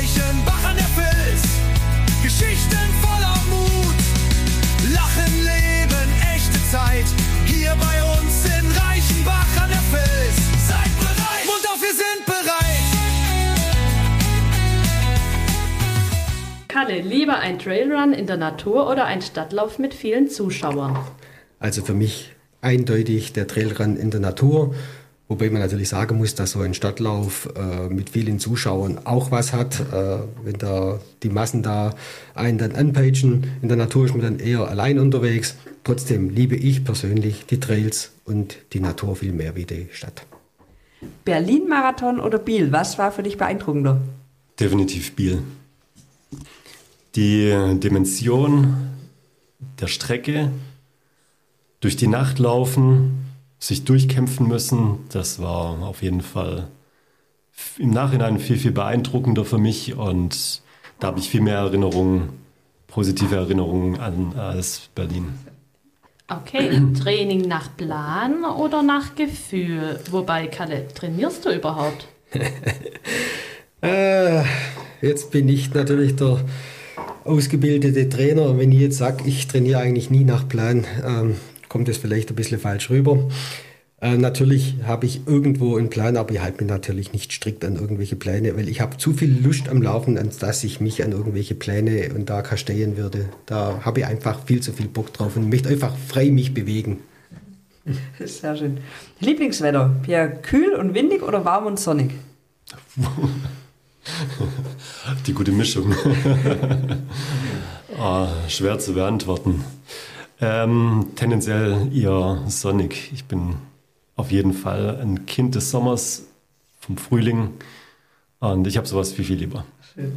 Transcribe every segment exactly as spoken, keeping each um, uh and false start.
Reichenbach an der Vils. Geschichten voller Mut. Lachen, Leben, echte Zeit. Hier bei uns in Reichenbach an der Vils. Seid bereit! Mund auf, wir sind bereit! Kalle, lieber ein Trailrun in der Natur oder ein Stadtlauf mit vielen Zuschauern? Also für mich eindeutig der Trailrun in der Natur. Wobei man natürlich sagen muss, dass so ein Stadtlauf äh, mit vielen Zuschauern auch was hat. Äh, wenn da die Massen da einen dann anpeitschen, in der Natur ist man dann eher allein unterwegs. Trotzdem liebe ich persönlich die Trails und die Natur viel mehr wie die Stadt. Berlin-Marathon oder Biel, was war für dich beeindruckender? Definitiv Biel. Die Dimension der Strecke, durch die Nacht laufen, sich durchkämpfen müssen, das war auf jeden Fall im Nachhinein viel, viel beeindruckender für mich und da habe ich viel mehr Erinnerungen, positive Erinnerungen an als Berlin. Okay, Training nach Plan oder nach Gefühl? Wobei, Kalle, trainierst du überhaupt? äh, jetzt bin ich natürlich der ausgebildete Trainer. Wenn ich jetzt sage, ich trainiere eigentlich nie nach Plan, ähm, kommt das vielleicht ein bisschen falsch rüber. Äh, natürlich habe ich irgendwo einen Plan, aber ich halte mich natürlich nicht strikt an irgendwelche Pläne, weil ich habe zu viel Lust am Laufen, als dass ich mich an irgendwelche Pläne und da kasteien würde. Da habe ich einfach viel zu viel Bock drauf und möchte einfach frei mich bewegen. Sehr schön. Lieblingswetter, Pierre, kühl und windig oder warm und sonnig? Die gute Mischung. oh, schwer zu beantworten. Ähm, tendenziell eher sonnig. Ich bin auf jeden Fall ein Kind des Sommers, vom Frühling. Und ich habe sowas viel, viel lieber. Schön.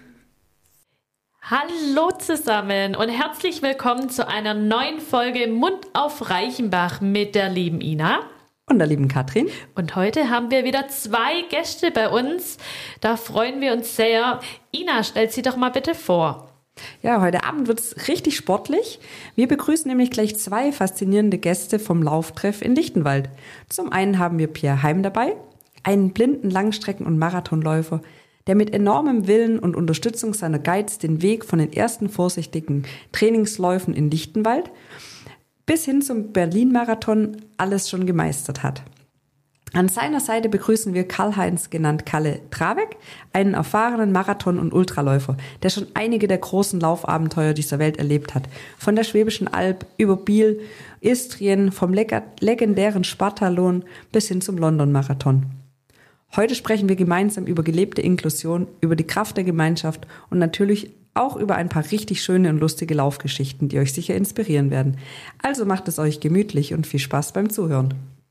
Hallo zusammen und herzlich willkommen zu einer neuen Folge Mund auf Reichenbach mit der lieben Ina. Und der lieben Katrin. Und heute haben wir wieder zwei Gäste bei uns. Da freuen wir uns sehr. Ina, stell sie doch mal bitte vor. Ja, heute Abend wird es richtig sportlich. Wir begrüßen nämlich gleich zwei faszinierende Gäste vom Lauftreff in Lichtenwald. Zum einen haben wir Pierre Heim dabei, einen blinden Langstrecken- und Marathonläufer, der mit enormem Willen und Unterstützung seiner Guides den Weg von den ersten vorsichtigen Trainingsläufen in Lichtenwald bis hin zum Berlin-Marathon alles schon gemeistert hat. An seiner Seite begrüßen wir Karl-Heinz, genannt Kalle Trabeck, einen erfahrenen Marathon- und Ultraläufer, der schon einige der großen Laufabenteuer dieser Welt erlebt hat. Von der Schwäbischen Alb über Biel, Istrien, vom legendären Spartalon bis hin zum London-Marathon. Heute sprechen wir gemeinsam über gelebte Inklusion, über die Kraft der Gemeinschaft und natürlich auch über ein paar richtig schöne und lustige Laufgeschichten, die euch sicher inspirieren werden. Also macht es euch gemütlich und viel Spaß beim Zuhören.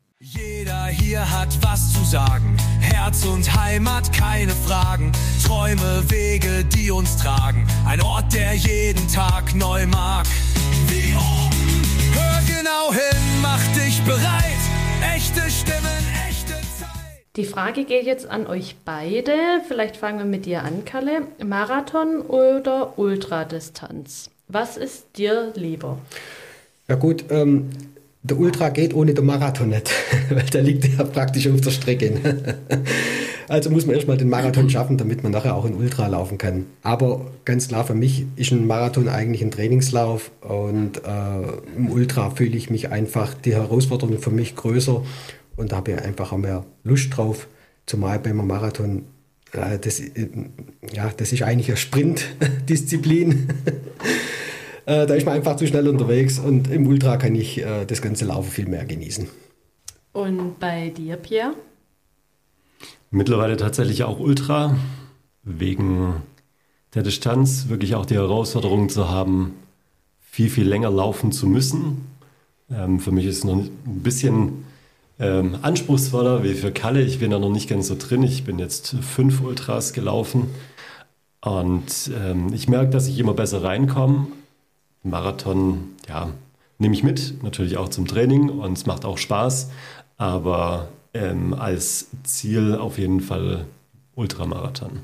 Jeder hier hat was zu sagen. Herz und Heimat, keine Fragen. Träume, Wege, die uns tragen. Ein Ort, der jeden Tag neu mag. Wie oben, hör genau hin, mach dich bereit. Echte Stimmen, echte Zeit. Die Frage geht jetzt an euch beide. Vielleicht fangen wir mit dir an, Kalle. Marathon oder Ultradistanz? Was ist dir lieber? Ja gut, ähm, der Ultra geht ohne den Marathon nicht, weil der liegt ja praktisch auf der Strecke. Also muss man erstmal den Marathon schaffen, damit man nachher auch einen Ultra laufen kann. Aber ganz klar, für mich ist ein Marathon eigentlich ein Trainingslauf und äh, im Ultra fühle ich mich einfach, die Herausforderung für mich größer und da habe ich einfach auch mehr Lust drauf, zumal beim Marathon, äh, das, äh, ja, das ist eigentlich eine Sprintdisziplin. Äh, da ist man einfach zu schnell unterwegs und im Ultra kann ich äh, das ganze Laufen viel mehr genießen. Und bei dir, Pierre? Mittlerweile tatsächlich auch Ultra, wegen der Distanz, wirklich auch die Herausforderung zu haben, viel, viel länger laufen zu müssen. Ähm, für mich ist es noch ein bisschen ähm, anspruchsvoller wie für Kalle. Ich bin da noch nicht ganz so drin. Ich bin jetzt fünf Ultras gelaufen und ähm, ich merke, dass ich immer besser reinkomme. Marathon, ja, nehme ich mit, natürlich auch zum Training und es macht auch Spaß, aber ähm, als Ziel auf jeden Fall Ultramarathon.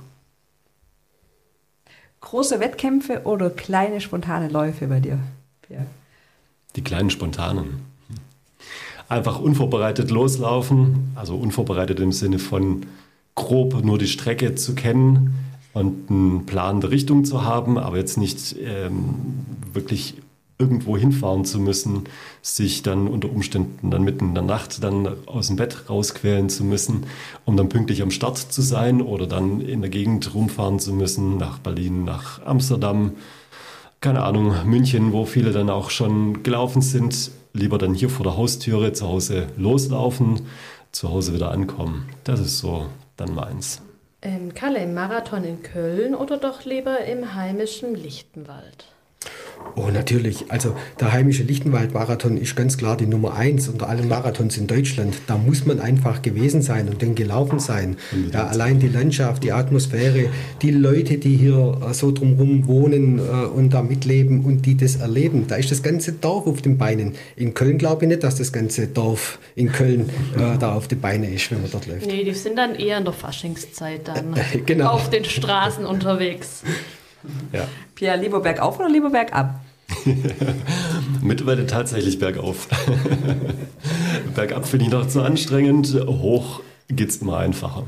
Große Wettkämpfe oder kleine spontane Läufe bei dir? Ja. Die kleinen spontanen. Einfach unvorbereitet loslaufen, also unvorbereitet im Sinne von grob nur die Strecke zu kennen, und einen Plan der Richtung zu haben, aber jetzt nicht ähm, wirklich irgendwo hinfahren zu müssen, sich dann unter Umständen dann mitten in der Nacht dann aus dem Bett rausquälen zu müssen, um dann pünktlich am Start zu sein oder dann in der Gegend rumfahren zu müssen, nach Berlin, nach Amsterdam, keine Ahnung, München, wo viele dann auch schon gelaufen sind, lieber dann hier vor der Haustüre zu Hause loslaufen, zu Hause wieder ankommen. Das ist so dann meins. Ähm, Kalle, Marathon in Köln oder doch lieber im heimischen Lichtenwald? Oh, natürlich. Also der heimische Lichtenwald-Marathon ist ganz klar die Nummer eins unter allen Marathons in Deutschland. Da muss man einfach gewesen sein und den gelaufen sein. Ja, allein die Landschaft, die Atmosphäre, die Leute, die hier äh, so drumherum wohnen äh, und da mitleben und die das erleben. Da ist das ganze Dorf auf den Beinen. In Köln glaube ich nicht, dass das ganze Dorf in Köln äh, da auf den Beinen ist, wenn man dort läuft. Nee, die sind dann eher in der Faschingszeit dann genau. auf den Straßen unterwegs. Ja. Pierre, lieber bergauf oder lieber bergab? Mittlerweile tatsächlich bergauf. Bergab finde ich noch zu anstrengend, hoch geht es immer einfacher.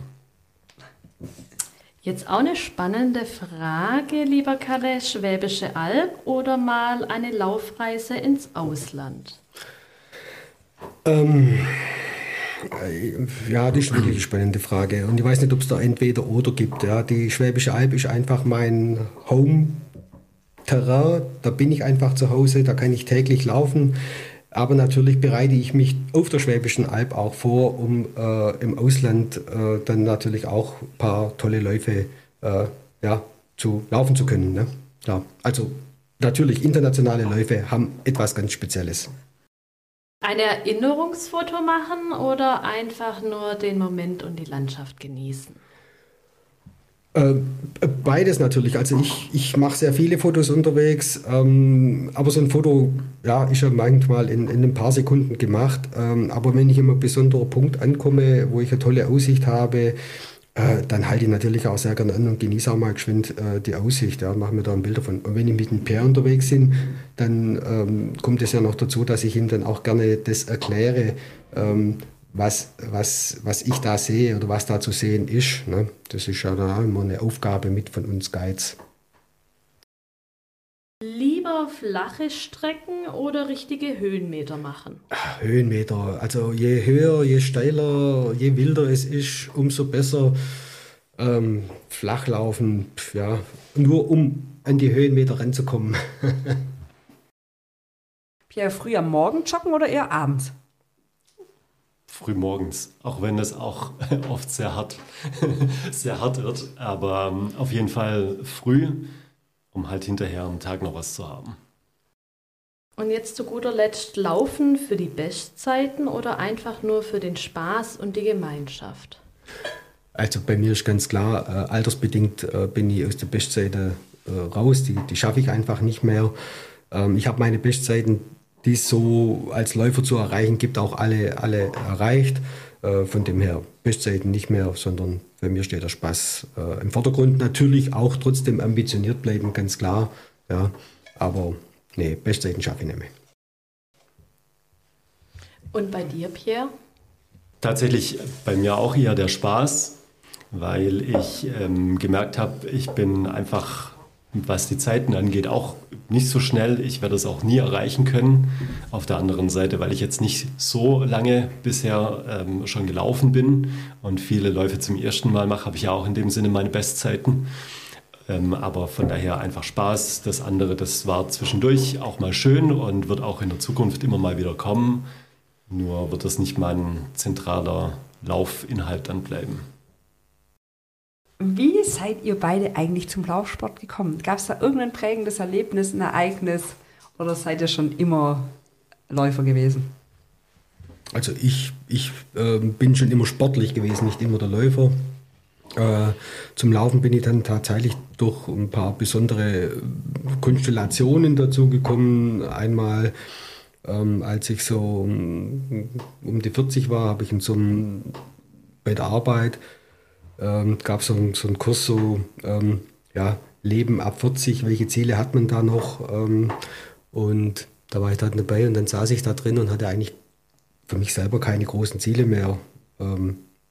Jetzt auch eine spannende Frage, lieber Kalle, Schwäbische Alb oder mal eine Laufreise ins Ausland? Ähm, ja, das ist wirklich eine spannende Frage. Und ich weiß nicht, ob es da entweder oder gibt. Ja. Die Schwäbische Alb ist einfach mein Home-Terrain. Da bin ich einfach zu Hause, da kann ich täglich laufen. Aber natürlich bereite ich mich auf der Schwäbischen Alb auch vor, um äh, im Ausland äh, dann natürlich auch ein paar tolle Läufe äh, ja, zu laufen zu können. Ne? Ja, also natürlich, internationale Läufe haben etwas ganz Spezielles. Ein Erinnerungsfoto machen oder einfach nur den Moment und die Landschaft genießen? Äh, beides natürlich. Also ich, ich mache sehr viele Fotos unterwegs, ähm, aber so ein Foto ja, ist ja manchmal in, in ein paar Sekunden gemacht. Ähm, aber wenn ich immer an einen besonderen Punkt ankomme, wo ich eine tolle Aussicht habe, äh, dann halte ich natürlich auch sehr gerne an und genieße auch mal geschwind äh, die Aussicht. Ja, mache mir da ein Bild davon. Und wenn ich mit dem Pierre unterwegs bin, dann ähm, kommt es ja noch dazu, dass ich ihm dann auch gerne das erkläre, ähm, was, was, was ich da sehe oder was da zu sehen ist. Ne? Das ist ja da immer eine Aufgabe mit von uns Guides. Lieber flache Strecken oder richtige Höhenmeter machen? Höhenmeter, also je höher, je steiler, je wilder es ist, umso besser. Ähm, Flachlaufen, ja, nur um an die Höhenmeter ranzukommen. Pierre, früh am Morgen joggen oder eher abends? Früh morgens, auch wenn es auch oft sehr hart, sehr hart wird, aber auf jeden Fall früh, um halt hinterher am Tag noch was zu haben. Und jetzt zu guter Letzt Laufen für die Bestzeiten oder einfach nur für den Spaß und die Gemeinschaft? Also bei mir ist ganz klar, äh, altersbedingt äh, bin ich aus der Bestzeiten äh, raus, die, die schaffe ich einfach nicht mehr. Ähm, ich habe meine Bestzeiten, die es so als Läufer zu erreichen gibt, auch alle, alle erreicht. Äh, von dem her Bestzeiten nicht mehr, sondern bei mir steht der Spaß äh, im Vordergrund. Natürlich auch trotzdem ambitioniert bleiben, ganz klar. Ja, aber nee, Bestzeiten schaffe ich nicht mehr. Und bei dir, Pierre? Tatsächlich bei mir auch eher der Spaß, weil ich ähm, gemerkt habe, ich bin einfach, was die Zeiten angeht, auch nicht so schnell. Ich werde es auch nie erreichen können. Auf der anderen Seite, weil ich jetzt nicht so lange bisher ähm, schon gelaufen bin und viele Läufe zum ersten Mal mache, habe ich ja auch in dem Sinne meine Bestzeiten. Ähm, aber von daher einfach Spaß. Das andere, das war zwischendurch auch mal schön und wird auch in der Zukunft immer mal wieder kommen. Nur wird das nicht mein zentraler Laufinhalt dann bleiben. Wie seid ihr beide eigentlich zum Laufsport gekommen? Gab es da irgendein prägendes Erlebnis, ein Ereignis oder seid ihr schon immer Läufer gewesen? Also ich, ich äh, bin schon immer sportlich gewesen, nicht immer der Läufer. Äh, zum Laufen bin ich dann tatsächlich durch ein paar besondere Konstellationen dazu gekommen. Einmal, ähm, als ich so um, um die vierzig war, habe ich in so einem, bei der Arbeit ähm, gab es so, so einen Kurs, so ähm, ja, Leben ab vierzig, welche Ziele hat man da noch? Ähm, und da war ich dann dabei und dann saß ich da drin und hatte eigentlich für mich selber keine großen Ziele mehr. Ähm,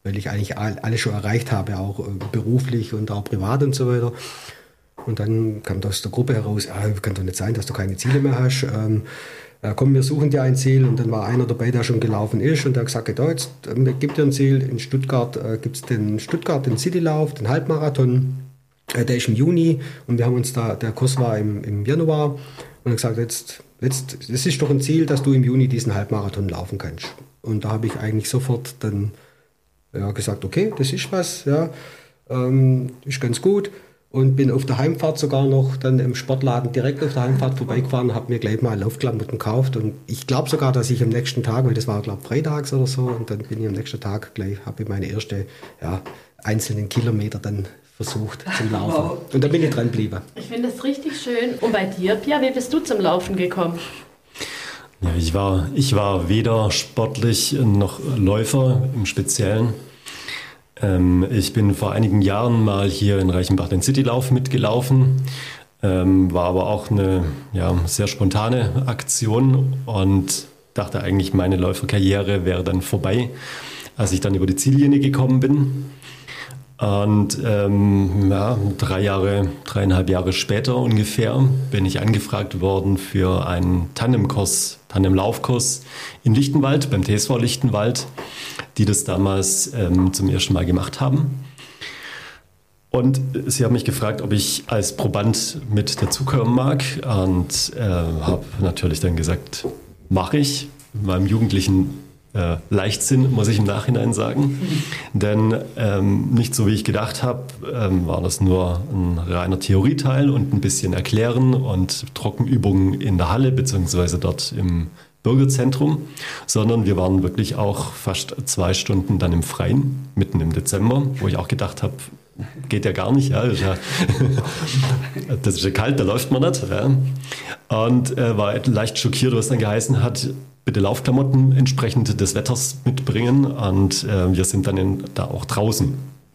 weil ich eigentlich alles schon erreicht habe, auch äh, beruflich und auch privat und so weiter. Und dann kam aus der Gruppe heraus, ah, kann doch nicht sein, dass du keine Ziele mehr hast. Ähm, äh, komm, wir suchen dir ein Ziel. Und dann war einer dabei, der schon gelaufen ist und der hat gesagt, da, jetzt äh, gibt dir ein Ziel. In Stuttgart äh, gibt es den Stuttgart, den Citylauf, den Halbmarathon. Äh, der ist im Juni und wir haben uns da, der Kurs war im, im Januar. Und er gesagt, jetzt, jetzt, das ist doch ein Ziel, dass du im Juni diesen Halbmarathon laufen kannst. Und da habe ich eigentlich sofort dann ja, gesagt, okay, das ist was, ja, ähm, ist ganz gut. Und bin auf der Heimfahrt sogar noch dann im Sportladen direkt auf der Heimfahrt vorbeigefahren, habe mir gleich mal Laufklamotten gekauft. Und ich glaube sogar, dass ich am nächsten Tag, weil das war glaube ich freitags oder so, und dann bin ich am nächsten Tag gleich, habe ich meine erste ja, einzelnen Kilometer dann versucht zum Laufen. Wow. Und da bin ich dran geblieben. Ich finde das richtig schön. Und bei dir, Pia, wie bist du zum Laufen gekommen? Ja, ich war, ich war weder sportlich noch Läufer im Speziellen. Ähm, ich bin vor einigen Jahren mal hier in Reichenbach den Citylauf mitgelaufen. Ähm, war aber auch eine ja, sehr spontane Aktion und dachte eigentlich, meine Läuferkarriere wäre dann vorbei, als ich dann über die Ziellinie gekommen bin. Und ähm, ja, drei Jahre, dreieinhalb Jahre später ungefähr bin ich angefragt worden für einen Tandemkurs, Tandemlaufkurs in Lichtenwald, beim T S V Lichtenwald, die das damals ähm, zum ersten Mal gemacht haben. Und sie haben mich gefragt, ob ich als Proband mit dazukommen mag, und äh, habe natürlich dann gesagt, mache ich. In meinem jugendlichen Äh, Leichtsinn, muss ich im Nachhinein sagen. Denn ähm, nicht so, wie ich gedacht habe, ähm, war das nur ein reiner Theorieteil und ein bisschen Erklären und Trockenübungen in der Halle beziehungsweise dort im Bürgerzentrum, sondern wir waren wirklich auch fast zwei Stunden dann im Freien, mitten im Dezember, wo ich auch gedacht habe, geht ja gar nicht, ja, das ist ja, das ist ja kalt, da läuft man nicht. Ja. Und äh, war leicht schockiert, was dann geheißen hat, bitte Laufklamotten entsprechend des Wetters mitbringen, und äh, wir sind dann in, da auch draußen.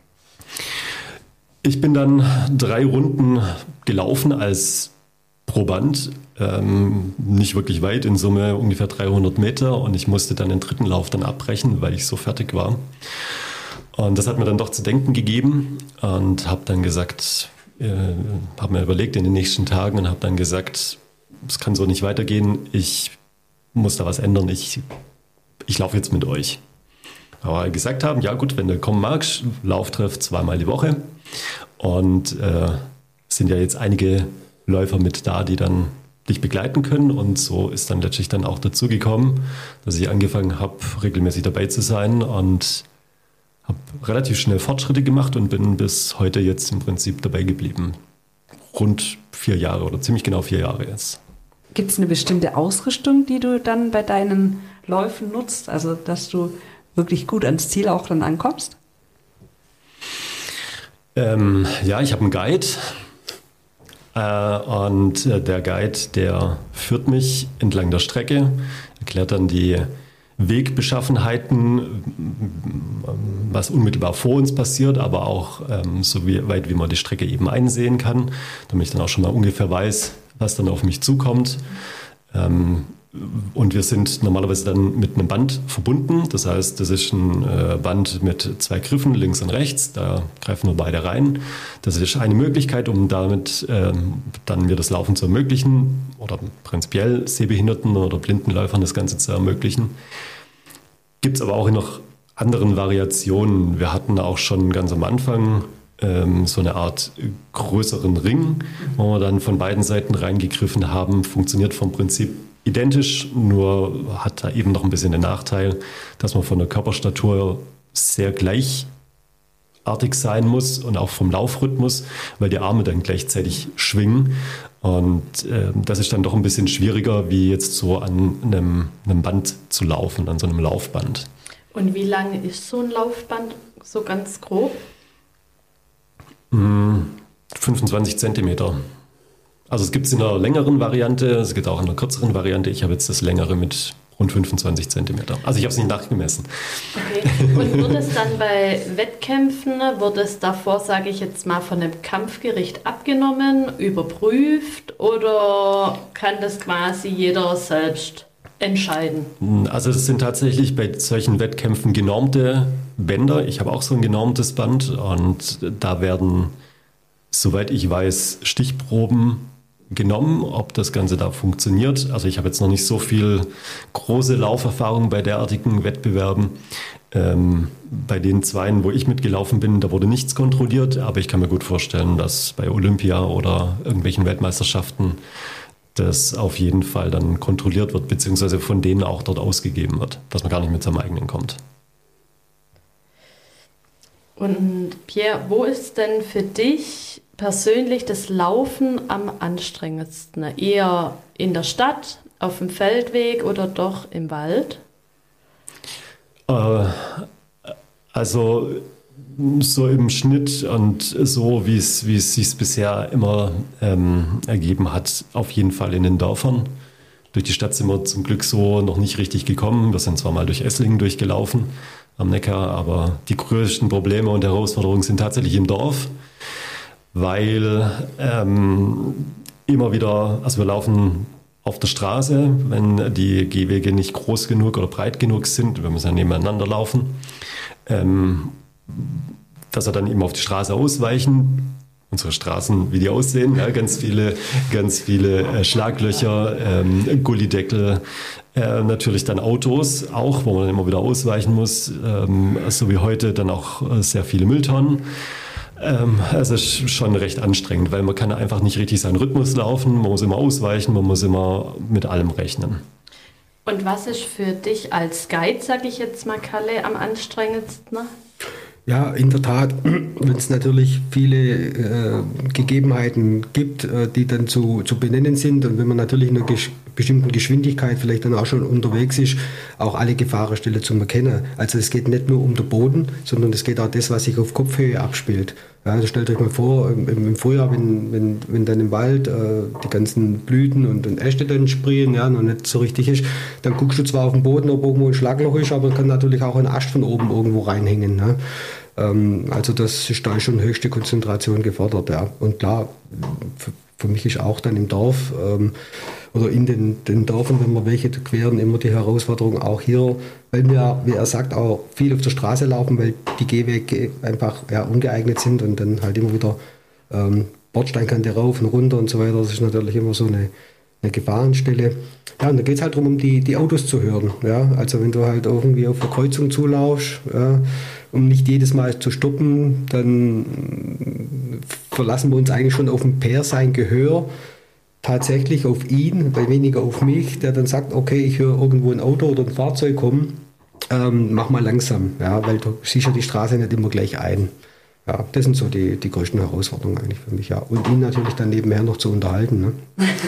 Ich bin dann drei Runden gelaufen als Proband, ähm, nicht wirklich weit, in Summe ungefähr dreihundert Meter, und ich musste dann den dritten Lauf dann abbrechen, weil ich so fertig war. Und das hat mir dann doch zu denken gegeben, und habe dann gesagt, äh, habe mir überlegt in den nächsten Tagen und habe dann gesagt, es kann so nicht weitergehen, ich muss da was ändern, ich, ich laufe jetzt mit euch. Aber gesagt haben, ja gut, wenn du kommen magst, Lauftreff zweimal die Woche, und äh, sind ja jetzt einige Läufer mit da, die dann dich begleiten können, und so ist dann letztlich dann auch dazu gekommen, dass ich angefangen habe, regelmäßig dabei zu sein, und habe relativ schnell Fortschritte gemacht und bin bis heute jetzt im Prinzip dabei geblieben. Rund vier Jahre oder ziemlich genau vier Jahre jetzt. Gibt es eine bestimmte Ausrüstung, die du dann bei deinen Läufen nutzt, also dass du wirklich gut ans Ziel auch dann ankommst? Ähm, ja, ich habe einen Guide, äh, und äh, der Guide, der führt mich entlang der Strecke, erklärt dann die Wegbeschaffenheiten, was unmittelbar vor uns passiert, aber auch ähm, so wie, weit, wie man die Strecke eben einsehen kann, damit ich dann auch schon mal ungefähr weiß, was dann auf mich zukommt. Ähm, und wir sind normalerweise dann mit einem Band verbunden. Das heißt, das ist ein äh, Band mit zwei Griffen, links und rechts. Da greifen wir beide rein. Das ist eine Möglichkeit, um damit ähm, dann mir das Laufen zu ermöglichen oder prinzipiell sehbehinderten oder blinden Läufern das Ganze zu ermöglichen. Gibt es aber auch in noch anderen Variationen. Wir hatten auch schon ganz am Anfang ähm, so eine Art größeren Ring, wo wir dann von beiden Seiten reingegriffen haben. Funktioniert vom Prinzip identisch, nur hat da eben noch ein bisschen den Nachteil, dass man von der Körperstatur sehr gleichartig sein muss und auch vom Laufrhythmus, weil die Arme dann gleichzeitig schwingen. Und äh, das ist dann doch ein bisschen schwieriger, wie jetzt so an einem, einem Band zu laufen, an so einem Laufband. Und wie lang ist so ein Laufband, so ganz grob? fünfundzwanzig Zentimeter. Also es gibt es in einer längeren Variante, es gibt auch in einer kürzeren Variante. Ich habe jetzt das längere mit rund fünfundzwanzig Zentimeter. Also ich habe es nicht nachgemessen. Okay. Und wird es dann bei Wettkämpfen, wird es davor, sage ich jetzt mal, von einem Kampfgericht abgenommen, überprüft, oder kann das quasi jeder selbst entscheiden? Also das sind tatsächlich bei solchen Wettkämpfen genormte Bänder. Ich habe auch so ein genormtes Band und da werden, soweit ich weiß, Stichproben genommen, ob das Ganze da funktioniert. Also ich habe jetzt noch nicht so viel große Lauferfahrung bei derartigen Wettbewerben. Ähm, bei den Zweien, wo ich mitgelaufen bin, da wurde nichts kontrolliert, aber ich kann mir gut vorstellen, dass bei Olympia oder irgendwelchen Weltmeisterschaften das auf jeden Fall dann kontrolliert wird, beziehungsweise von denen auch dort ausgegeben wird, dass man gar nicht mit seinem eigenen kommt. Und Pierre, wo ist denn für dich persönlich das Laufen am anstrengendsten? Eher in der Stadt, auf dem Feldweg oder doch im Wald? Äh, also so im Schnitt und so, wie es, wie es sich bisher immer ähm, ergeben hat, auf jeden Fall in den Dörfern. Durch die Stadt sind wir zum Glück so noch nicht richtig gekommen. Wir sind zwar mal durch Esslingen durchgelaufen am Neckar, aber die größten Probleme und Herausforderungen sind tatsächlich im Dorf, weil ähm, immer wieder, also wir laufen auf der Straße, wenn die Gehwege nicht groß genug oder breit genug sind, wir müssen ja nebeneinander laufen, ähm, dass wir dann eben auf die Straße ausweichen. Unsere Straßen, wie die aussehen, ja, ganz viele, ganz viele äh, Schlaglöcher, ähm, Gullideckel, äh, natürlich dann Autos auch, wo man dann immer wieder ausweichen muss, ähm, so wie heute dann auch äh, sehr viele Mülltonnen. Ähm, es ist schon recht anstrengend, weil man kann einfach nicht richtig seinen Rhythmus laufen, man muss immer ausweichen, man muss immer mit allem rechnen. Und was ist für dich als Guide, sag ich jetzt mal, Kalle, am anstrengendsten? Ja, in der Tat, wenn es natürlich viele äh, Gegebenheiten gibt, äh, die dann zu, zu benennen sind und wenn man natürlich in einer gesch- bestimmten Geschwindigkeit vielleicht dann auch schon unterwegs ist, auch alle Gefahrenstellen zu erkennen. Also es geht nicht nur um den Boden, sondern es geht auch das, was sich auf Kopfhöhe abspielt. Ja, also stellt euch mal vor, im, im Frühjahr, wenn, wenn, wenn dann im Wald äh, die ganzen Blüten und, und Äste dann sprießen, ja, noch nicht so richtig ist, dann guckst du zwar auf den Boden, ob irgendwo ein Schlagloch ist, aber kann natürlich auch ein Ast von oben irgendwo reinhängen. Ne? Ähm, also das ist da schon höchste Konzentration gefordert. Ja. Und klar, für, für mich ist auch dann im Dorf ähm, oder in den, den Dörfern, wenn wir welche queren, immer die Herausforderung auch hier, weil wir, wie er sagt, auch viel auf der Straße laufen, weil die Gehwege einfach ja, ungeeignet sind und dann halt immer wieder ähm, Bordsteinkante rauf und runter und so weiter. Das ist natürlich immer so eine, eine Gefahrenstelle. Ja, und da geht es halt darum, um die, die Autos zu hören. Ja? Also wenn du halt irgendwie auf eine Kreuzung zulaufst, ja, um nicht jedes Mal zu stoppen, dann verlassen wir uns eigentlich schon auf ein Pair sein Gehör, tatsächlich auf ihn, weil weniger auf mich, der dann sagt, okay, ich höre irgendwo ein Auto oder ein Fahrzeug kommen, ähm, mach mal langsam, ja, weil du siehst ja die Straße nicht immer gleich ein. Ja, das sind so die, die größten Herausforderungen eigentlich für mich, ja. Und ihn natürlich dann nebenher noch zu unterhalten. Ne?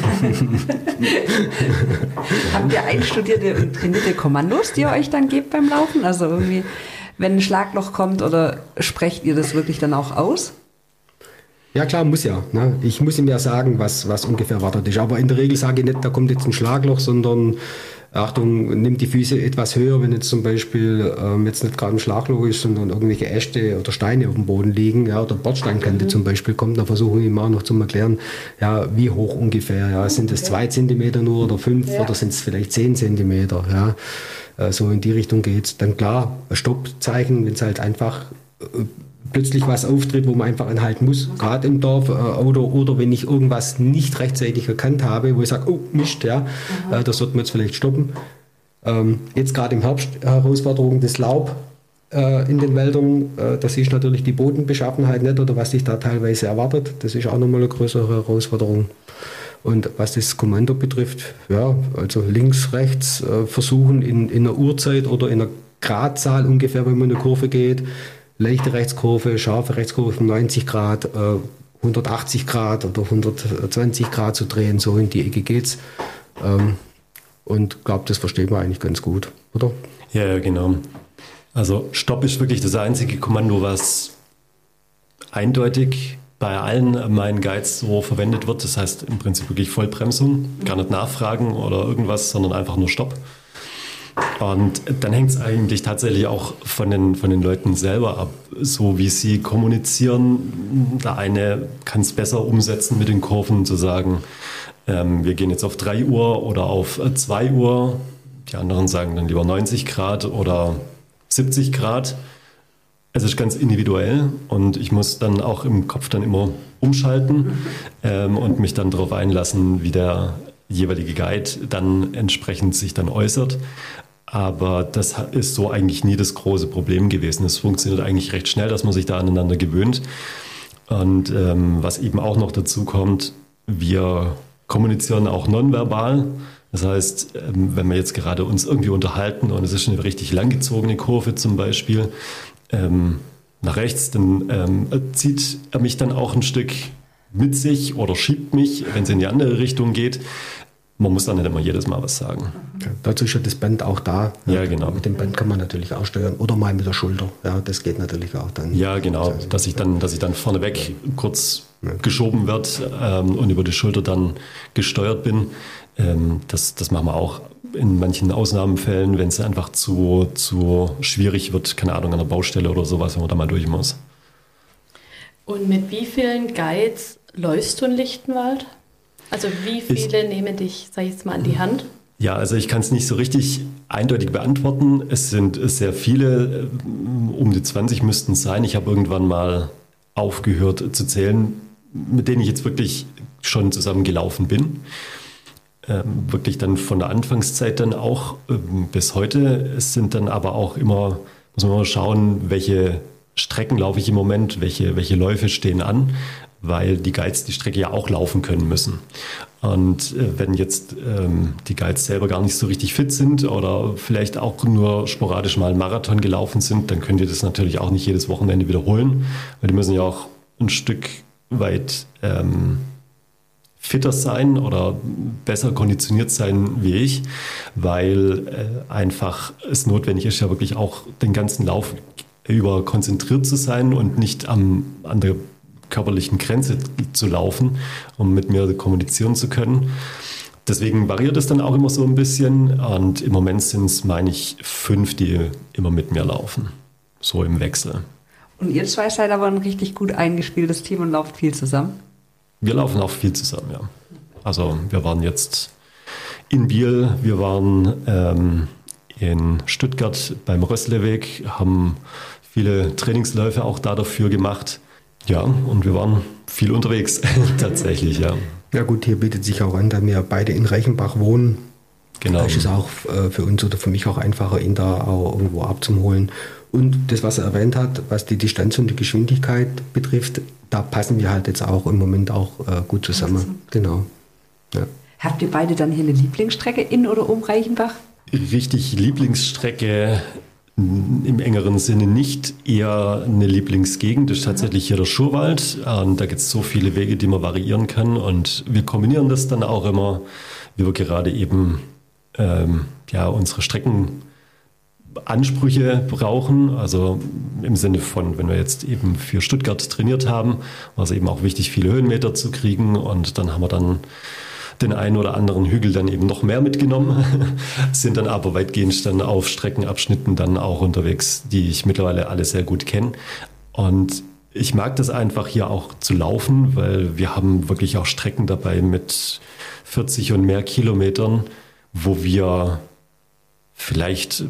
Habt ihr einstudierte und trainierte Kommandos, die ihr euch dann gebt beim Laufen? Also irgendwie, wenn ein Schlagloch kommt, oder sprecht ihr das wirklich dann auch aus? Ja klar, muss ja. Ne? Ich muss ihm ja sagen, was, was ungefähr erwartet ist. Aber in der Regel sage ich nicht, da kommt jetzt ein Schlagloch, sondern Achtung, nimm die Füße etwas höher, wenn jetzt zum Beispiel ähm, jetzt nicht gerade ein Schlagloch ist, sondern irgendwelche Äste oder Steine auf dem Boden liegen, ja, oder Bordsteinkante mhm. zum Beispiel kommt, dann versuche ich ihm auch noch zu erklären, ja, wie hoch ungefähr, ja, sind es zwei Zentimeter nur oder fünf ja. oder sind es vielleicht zehn Zentimeter, ja, äh, so in die Richtung geht's. Dann klar, ein Stoppzeichen, wenn es halt einfach äh, plötzlich was auftritt, wo man einfach anhalten muss, gerade im Dorf, äh, oder, oder wenn ich irgendwas nicht rechtzeitig erkannt habe, wo ich sage, oh Mist, ja, äh, das sollten wir jetzt vielleicht stoppen. Ähm, jetzt gerade im Herbst Herausforderung des Laub äh, in den Wäldern, äh, das ist natürlich die Bodenbeschaffenheit nicht oder was sich da teilweise erwartet, das ist auch nochmal eine größere Herausforderung. Und was das Kommando betrifft, ja, also links, rechts äh, versuchen in, in einer Uhrzeit oder in einer Gradzahl ungefähr, wenn man in eine Kurve geht, leichte Rechtskurve, scharfe Rechtskurve von neunzig Grad, äh, hundertachtzig Grad oder hundertzwanzig Grad zu drehen, so in die Ecke geht's. Ähm, und ich glaube, das versteht man eigentlich ganz gut, oder? Ja, ja, genau. Also Stopp ist wirklich das einzige Kommando, was eindeutig bei allen meinen Guides so verwendet wird. Das heißt im Prinzip wirklich Vollbremsung, gar nicht nachfragen oder irgendwas, sondern einfach nur Stopp. Und dann hängt es eigentlich tatsächlich auch von den, von den Leuten selber ab, so wie sie kommunizieren. Der eine kann es besser umsetzen mit den Kurven, zu sagen, ähm, wir gehen jetzt auf drei Uhr oder auf zwei Uhr. Die anderen sagen dann lieber neunzig Grad oder siebzig Grad. Es ist ganz individuell und ich muss dann auch im Kopf dann immer umschalten ähm, und mich dann darauf einlassen, wie der jeweilige Guide dann entsprechend sich dann äußert. Aber das ist so eigentlich nie das große Problem gewesen. Es funktioniert eigentlich recht schnell, dass man sich da aneinander gewöhnt. Und ähm, was eben auch noch dazu kommt, wir kommunizieren auch nonverbal. Das heißt, ähm, wenn wir jetzt gerade uns irgendwie unterhalten und es ist eine richtig langgezogene Kurve zum Beispiel, ähm, nach rechts, dann ähm, zieht er mich dann auch ein Stück mit sich oder schiebt mich, wenn es in die andere Richtung geht. Man muss dann nicht immer jedes Mal was sagen. Ja, dazu ist ja das Band auch da. Ja, genau. Mit dem Band kann man natürlich auch steuern oder mal mit der Schulter. Ja, das geht natürlich auch dann. Ja, genau. Dass ich dann, dass ich dann vorneweg kurz ja. geschoben wird ähm, und über die Schulter dann gesteuert bin. Ähm, das, das machen wir auch in manchen Ausnahmefällen, wenn es einfach zu, zu schwierig wird, keine Ahnung, an der Baustelle oder sowas, wenn man da mal durch muss. Und mit wie vielen Guides läufst du in Lichtenwald? Also wie viele ich, nehmen dich, sag ich jetzt mal, an die Hand? Ja, also ich kann es nicht so richtig eindeutig beantworten. Es sind sehr viele, um die zwanzig müssten es sein. Ich habe irgendwann mal aufgehört zu zählen, mit denen ich jetzt wirklich schon zusammen gelaufen bin. Ähm, wirklich dann von der Anfangszeit dann auch ähm, bis heute. Es sind dann aber auch immer, muss man mal schauen, welche Strecken laufe ich im Moment, welche, welche Läufe stehen an, weil die Guides die Strecke ja auch laufen können müssen. Und äh, wenn jetzt ähm, die Guides selber gar nicht so richtig fit sind oder vielleicht auch nur sporadisch mal einen Marathon gelaufen sind, dann können die das natürlich auch nicht jedes Wochenende wiederholen, weil die müssen ja auch ein Stück weit ähm, fitter sein oder besser konditioniert sein wie ich, weil äh, einfach es notwendig ist, ja wirklich auch den ganzen Lauf über konzentriert zu sein und nicht am, an der körperlichen Grenze zu laufen, um mit mir kommunizieren zu können. Deswegen variiert es dann auch immer so ein bisschen und im Moment sind es, meine ich, fünf, die immer mit mir laufen, so im Wechsel. Und ihr zwei seid aber ein richtig gut eingespieltes Team und lauft viel zusammen? Wir laufen auch viel zusammen, ja. Also wir waren jetzt in Biel, wir waren ähm, in Stuttgart beim Rössleweg, haben viele Trainingsläufe auch da dafür gemacht. Ja, und wir waren viel unterwegs, tatsächlich, ja. Ja gut, hier bietet sich auch an, da wir beide in Reichenbach wohnen. Genau. Da ist es auch äh, für uns oder für mich auch einfacher, ihn da auch irgendwo abzuholen. Und das, was er erwähnt hat, was die Distanz und die Geschwindigkeit betrifft, da passen wir halt jetzt auch im Moment auch äh, gut zusammen. Also. Genau. Ja. Habt ihr beide dann hier eine Lieblingsstrecke in oder um Reichenbach? Richtig Lieblingsstrecke im engeren Sinne nicht, eher eine Lieblingsgegend. Das ist tatsächlich hier der Schurwald. Und da gibt es so viele Wege, die man variieren kann. Und wir kombinieren das dann auch immer, wie wir gerade eben ähm, ja, unsere Streckenansprüche brauchen. Also im Sinne von, wenn wir jetzt eben für Stuttgart trainiert haben, war es eben auch wichtig, viele Höhenmeter zu kriegen. Und dann haben wir dann den einen oder anderen Hügel dann eben noch mehr mitgenommen, sind dann aber weitgehend dann auf Streckenabschnitten dann auch unterwegs, die ich mittlerweile alle sehr gut kenne. Und ich mag das einfach hier auch zu laufen, weil wir haben wirklich auch Strecken dabei mit vierzig und mehr Kilometern, wo wir vielleicht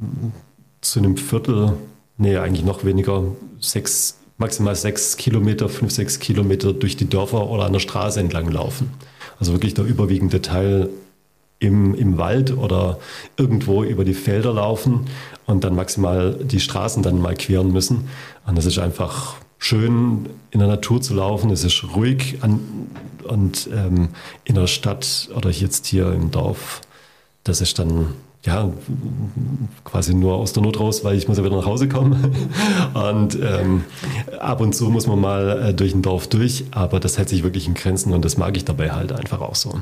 zu einem Viertel, nee, eigentlich noch weniger, sechs, maximal sechs Kilometer, fünf, sechs Kilometer durch die Dörfer oder an der Straße entlang laufen. Also wirklich der überwiegende Teil im, im Wald oder irgendwo über die Felder laufen und dann maximal die Straßen dann mal queren müssen. Und das ist einfach schön, in der Natur zu laufen. Es ist ruhig an, und ähm, in der Stadt oder jetzt hier im Dorf, das ist dann ja quasi nur aus der Not raus, weil ich muss ja wieder nach Hause kommen. Und ähm, ab und zu muss man mal äh, durch ein Dorf durch, aber das hält sich wirklich in Grenzen und das mag ich dabei halt einfach auch so.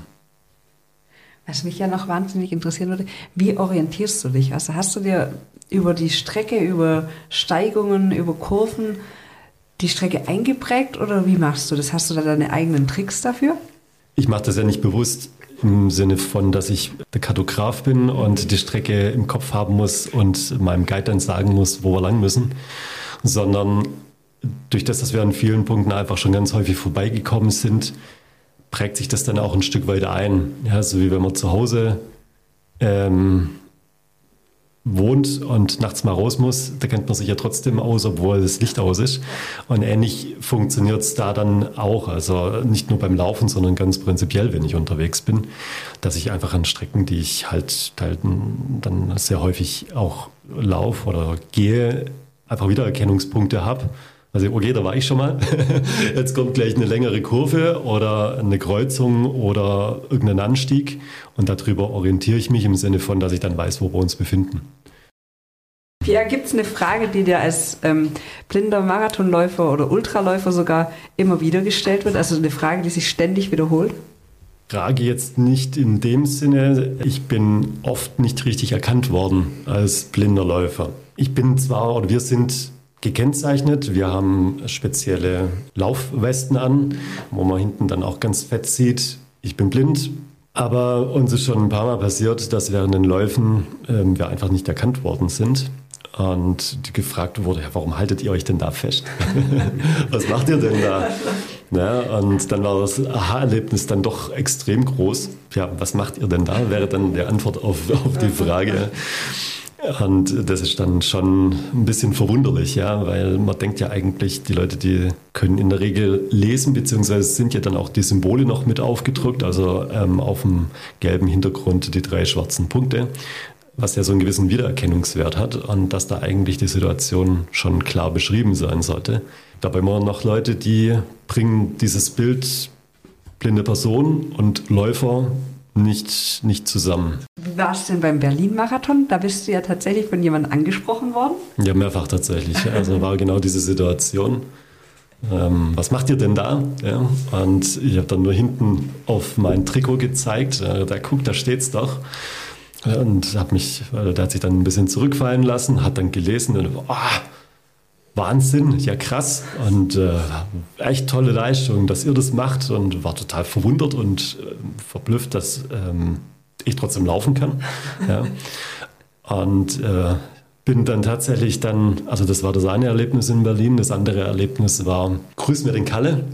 Was mich ja noch wahnsinnig interessieren würde, wie orientierst du dich? Also hast du dir über die Strecke, über Steigungen, über Kurven die Strecke eingeprägt oder wie machst du das? Hast du da deine eigenen Tricks dafür? Ich mache das ja nicht bewusst im Sinne von, dass ich der Kartograf bin und die Strecke im Kopf haben muss und meinem Guide dann sagen muss, wo wir lang müssen, sondern durch das, dass wir an vielen Punkten einfach schon ganz häufig vorbeigekommen sind, prägt sich das dann auch ein Stück weit ein. Ja, so wie wenn man zu Hause ähm, wohnt und nachts mal raus muss, da kennt man sich ja trotzdem aus, obwohl das Licht aus ist. Und ähnlich funktioniert es da dann auch. Also nicht nur beim Laufen, sondern ganz prinzipiell, wenn ich unterwegs bin, dass ich einfach an Strecken, die ich halt, halt dann sehr häufig auch laufe oder gehe, einfach Wiedererkennungspunkte habe. Also okay, da war ich schon mal. Jetzt kommt gleich eine längere Kurve oder eine Kreuzung oder irgendein Anstieg und darüber orientiere ich mich im Sinne von, dass ich dann weiß, wo wir uns befinden. Pierre, gibt es eine Frage, die dir als ähm, blinder Marathonläufer oder Ultraläufer sogar immer wieder gestellt wird? Also eine Frage, die sich ständig wiederholt? Frage jetzt nicht in dem Sinne. Ich bin oft nicht richtig erkannt worden als blinder Läufer. Ich bin zwar, oder wir sind gekennzeichnet. Wir haben spezielle Laufwesten an, wo man hinten dann auch ganz fett sieht, ich bin blind. Aber uns ist schon ein paar Mal passiert, dass während den Läufen ähm, wir einfach nicht erkannt worden sind. Und gefragt wurde, ja, warum haltet ihr euch denn da fest? Was macht ihr denn da? Ja, und dann war das Aha-Erlebnis dann doch extrem groß. Ja, was macht ihr denn da? Wäre dann die Antwort auf, auf die Frage. Und das ist dann schon ein bisschen verwunderlich, ja, weil man denkt ja eigentlich, die Leute, die können in der Regel lesen, beziehungsweise sind ja dann auch die Symbole noch mit aufgedruckt, also ähm, auf dem gelben Hintergrund die drei schwarzen Punkte, was ja so einen gewissen Wiedererkennungswert hat und dass da eigentlich die Situation schon klar beschrieben sein sollte. Dabei immer noch Leute, die bringen dieses Bild blinde Person und Läufer nicht, nicht zusammen. Wie war es denn beim Berlin-Marathon? Da bist du ja tatsächlich von jemandem angesprochen worden. Ja, mehrfach tatsächlich. Also war genau diese Situation. Ähm, was macht ihr denn da? Ja, und ich habe dann nur hinten auf mein Trikot gezeigt. Äh, da guckt, da steht's doch. Und habe mich, äh, der hat sich dann ein bisschen zurückfallen lassen, hat dann gelesen und oh, Wahnsinn, ja krass und äh, echt tolle Leistung, dass ihr das macht und war total verwundert und äh, verblüfft, dass ähm, ich trotzdem laufen kann. Ja. Und äh, bin dann tatsächlich dann, also das war das eine Erlebnis in Berlin, das andere Erlebnis war, grüß mir den Kalle.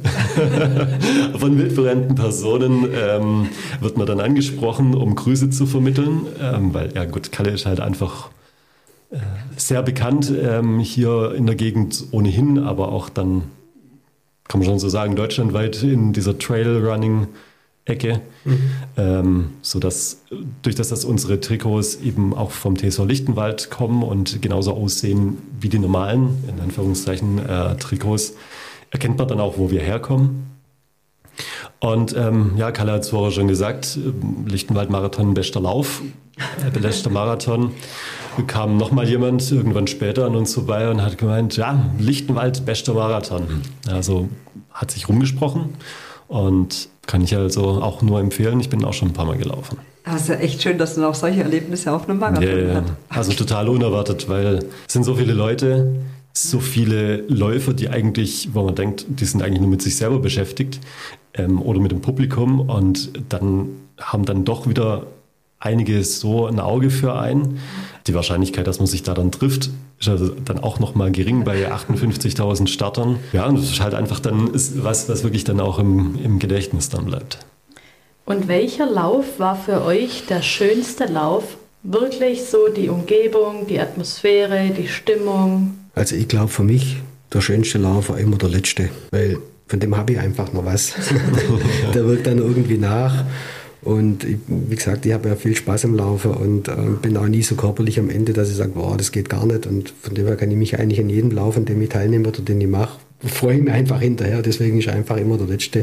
Von wildfremden Personen ähm, wird man dann angesprochen, um Grüße zu vermitteln, ähm, weil ja gut, Kalle ist halt einfach sehr bekannt ähm, hier in der Gegend ohnehin, aber auch dann, kann man schon so sagen, deutschlandweit in dieser Trailrunning-Ecke, mhm. ähm, sodass durch das, dass unsere Trikots eben auch vom T S V Lichtenwald kommen und genauso aussehen wie die normalen, in Anführungszeichen, äh, Trikots, erkennt man dann auch, wo wir herkommen. Und ähm, ja, Kalle hat es vorher schon gesagt, Lichtenwald-Marathon, bester Lauf, äh, bester Marathon. Kam nochmal jemand irgendwann später an uns vorbei und hat gemeint, ja, Lichtenwald, bester Marathon. Also hat sich rumgesprochen und kann ich also auch nur empfehlen. Ich bin auch schon ein paar Mal gelaufen. Das ist ja echt schön, dass du auch solche Erlebnisse auf einem Marathon yeah, hast. Also total unerwartet, weil es sind so viele Leute, so viele Läufer, die eigentlich, wo man denkt, die sind eigentlich nur mit sich selber beschäftigt ähm, oder mit dem Publikum und dann haben dann doch wieder einige so ein Auge für einen. Die Wahrscheinlichkeit, dass man sich da dann trifft, ist also dann auch nochmal gering bei achtundfünfzigtausend Startern. Ja, und das ist halt einfach dann ist was, was wirklich dann auch im, im Gedächtnis dann bleibt. Und welcher Lauf war für euch der schönste Lauf? Wirklich so die Umgebung, die Atmosphäre, die Stimmung? Also ich glaube für mich, der schönste Lauf war immer der letzte, weil von dem habe ich einfach noch was. Der wirkt dann irgendwie nach. Und ich, wie gesagt, ich habe ja viel Spaß am Laufen und äh, bin auch nie so körperlich am Ende, dass ich sage, boah, das geht gar nicht. Und von dem her kann ich mich eigentlich an jedem Lauf, an dem ich teilnehme oder den ich mache, freue ich mich einfach hinterher. Deswegen ist einfach immer der letzte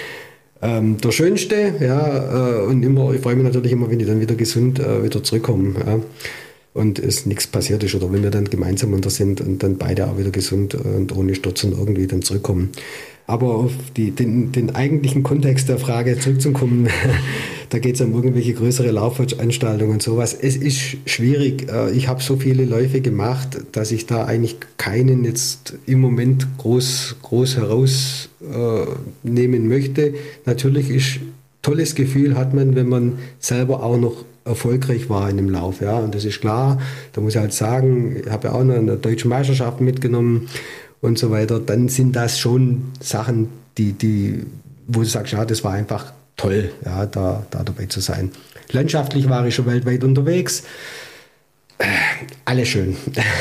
ähm, der schönste. Ja, äh, und immer, ich freue mich natürlich immer, wenn ich dann wieder gesund äh, wieder zurückkomme. Ja, und es nichts passiert ist oder wenn wir dann gemeinsam unter sind und dann beide auch wieder gesund und ohne Stürzen irgendwie dann zurückkommen. Aber auf die, den, den eigentlichen Kontext der Frage zurückzukommen, da geht es um irgendwelche größere Laufveranstaltungen und sowas. Es ist schwierig. Ich habe so viele Läufe gemacht, dass ich da eigentlich keinen jetzt im Moment groß, groß herausnehmen möchte. Natürlich ist ein tolles Gefühl hat man, wenn man selber auch noch erfolgreich war in dem Lauf. Ja, und das ist klar. Da muss ich halt sagen, ich habe ja auch noch eine deutsche Meisterschaft mitgenommen und so weiter, dann sind das schon Sachen, die, die, wo du sagst, ja, das war einfach toll, ja, da, da dabei zu sein. Landschaftlich war ich schon weltweit unterwegs. Alles schön.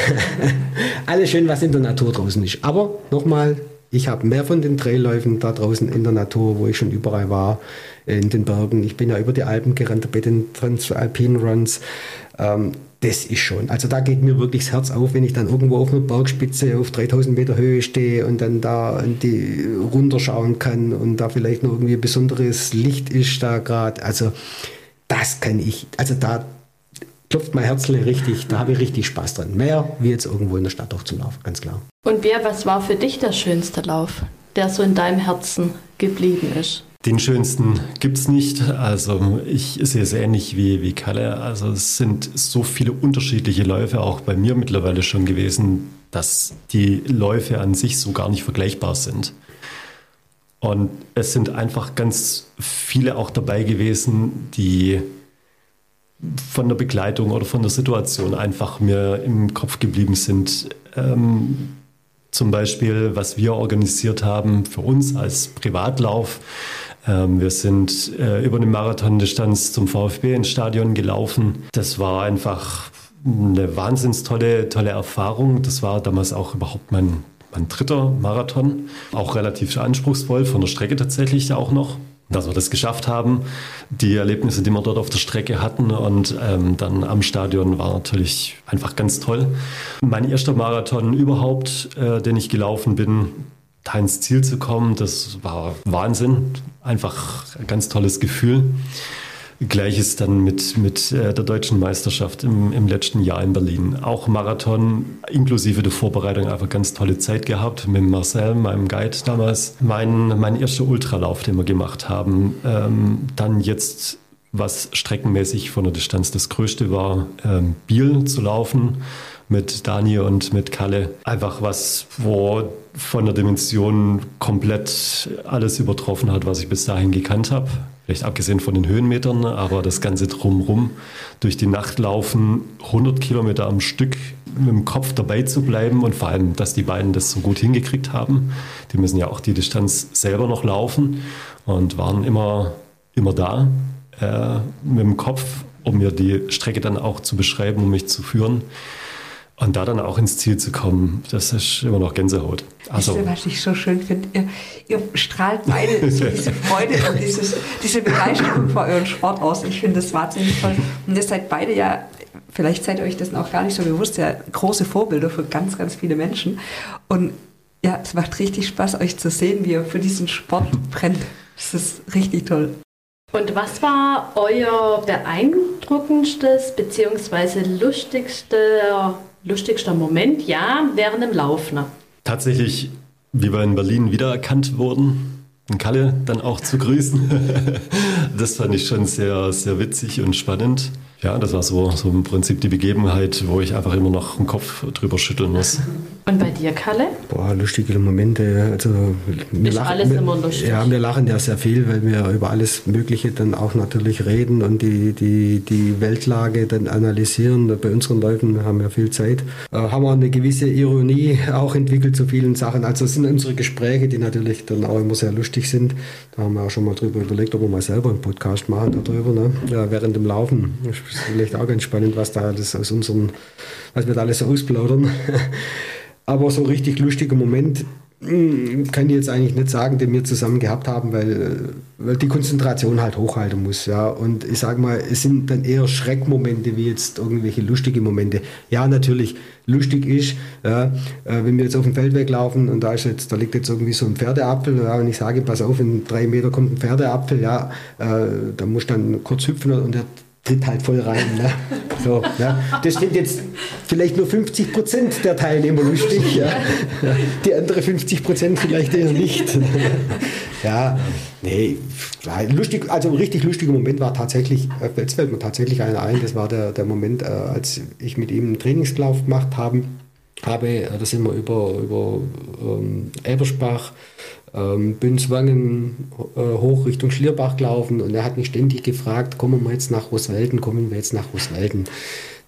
Alles schön, was in der Natur draußen ist. Aber nochmal, ich habe mehr von den Trailläufen da draußen in der Natur, wo ich schon überall war, in den Bergen. Ich bin ja über die Alpen gerannt bei den Transalpine Runs. Ähm, das ist schon, also da geht mir wirklich das Herz auf, wenn ich dann irgendwo auf einer Bergspitze auf dreitausend Meter Höhe stehe und dann da in die runterschauen kann und da vielleicht noch irgendwie ein besonderes Licht ist da gerade. Also das kann ich, also da klopft mein Herzle richtig, da habe ich richtig Spaß dran. Mehr wie jetzt irgendwo in der Stadt durchzulaufen, ganz klar. Und Bea, was war für dich der schönste Lauf, der so in deinem Herzen geblieben ist? Den schönsten gibt es nicht. Also ich sehe es ähnlich wie, wie Kalle. Also es sind so viele unterschiedliche Läufe auch bei mir mittlerweile schon gewesen, dass die Läufe an sich so gar nicht vergleichbar sind. Und es sind einfach ganz viele auch dabei gewesen, die von der Begleitung oder von der Situation einfach mir im Kopf geblieben sind. Ähm, zum Beispiel, was wir organisiert haben für uns als Privatlauf. Ähm, wir sind äh, über eine Marathondistanz zum VfB ins Stadion gelaufen. Das war einfach eine wahnsinns tolle, tolle Erfahrung. Das war damals auch überhaupt mein, mein dritter Marathon. Auch relativ anspruchsvoll, von der Strecke tatsächlich auch noch. Dass wir das geschafft haben, die Erlebnisse, die wir dort auf der Strecke hatten und ähm, dann am Stadion, war natürlich einfach ganz toll. Mein erster Marathon überhaupt, äh, den ich gelaufen bin, da ins Ziel zu kommen, das war Wahnsinn, einfach ein ganz tolles Gefühl. Gleiches dann mit, mit äh, der deutschen Meisterschaft im, im letzten Jahr in Berlin. Auch Marathon, inklusive der Vorbereitung, einfach ganz tolle Zeit gehabt mit Marcel, meinem Guide damals. Mein, mein erster Ultralauf, den wir gemacht haben. Ähm, dann jetzt, was streckenmäßig von der Distanz das Größte war, ähm, Biel zu laufen mit Dani und mit Kalle. Einfach was, wo von der Dimension komplett alles übertroffen hat, was ich bis dahin gekannt habe. Vielleicht abgesehen von den Höhenmetern, aber das Ganze drumherum, durch die Nacht laufen, hundert Kilometer am Stück mit dem Kopf dabei zu bleiben und vor allem, dass die beiden das so gut hingekriegt haben. Die müssen ja auch die Distanz selber noch laufen und waren immer, immer da äh, mit dem Kopf, um mir die Strecke dann auch zu beschreiben, um mich zu führen. Und da dann auch ins Ziel zu kommen, das ist immer noch Gänsehaut. Also, weißt du, was ich so schön finde? Ihr, ihr strahlt beide so diese Freude und dieses, diese Begeisterung für euren Sport aus. Ich finde das wahnsinnig toll. Und ihr seid beide ja, vielleicht seid ihr euch das auch gar nicht so bewusst, ja große Vorbilder für ganz, ganz viele Menschen. Und ja, es macht richtig Spaß, euch zu sehen, wie ihr für diesen Sport brennt. Das ist richtig toll. Und was war euer beeindruckendstes bzw. lustigster Lustigster Moment, ja, während dem Laufen? Tatsächlich, wie wir in Berlin wiedererkannt wurden, den Kalle dann auch zu grüßen. Das fand ich schon sehr, sehr witzig und spannend. Ja, das war so, so im Prinzip die Begebenheit, wo ich einfach immer noch den Kopf drüber schütteln muss. Und bei dir, Kalle? Boah, lustige Momente. Also, wir ist lachen, alles wir, immer lustig. Ja, wir lachen ja sehr viel, weil wir über alles Mögliche dann auch natürlich reden und die, die, die Weltlage dann analysieren. Bei unseren Läufen haben wir viel Zeit. Äh, haben wir eine gewisse Ironie auch entwickelt zu vielen Sachen. Also es sind unsere Gespräche, die natürlich dann auch immer sehr lustig sind. Da haben wir auch schon mal drüber überlegt, ob wir mal selber einen Podcast machen darüber, ne? Ja, während dem Laufen. Das ist vielleicht auch ganz spannend, was da alles aus unseren, was wir da alles so ausplaudern. Aber so ein richtig lustiger Moment kann ich jetzt eigentlich nicht sagen, den wir zusammen gehabt haben, weil, weil die Konzentration halt hochhalten muss. Ja. Und ich sage mal, es sind dann eher Schreckmomente wie jetzt irgendwelche lustige Momente. Ja, natürlich, lustig ist, ja, wenn wir jetzt auf dem Feldweg laufen und da ist jetzt, da liegt jetzt irgendwie so ein Pferdeapfel, ja, und ich sage, pass auf, in drei Meter kommt ein Pferdeapfel, ja, äh, da musst du dann kurz hüpfen und der tritt halt voll rein. Ne? So, ja. Das sind jetzt vielleicht nur fünfzig Prozent der Teilnehmer lustig. Ja. Die andere fünfzig Prozent vielleicht eher nicht. Ja, nee, lustig, also ein richtig lustiger Moment war tatsächlich, jetzt fällt mir tatsächlich einer ein, das war der, der Moment, als ich mit ihm einen Trainingslauf gemacht habe. habe da sind wir über, über ähm, Ebersbach, Ähm, Bünswangen äh, hoch Richtung Schlierbach gelaufen und er hat mich ständig gefragt, kommen wir jetzt nach Roswelden, kommen wir jetzt nach Roswelden.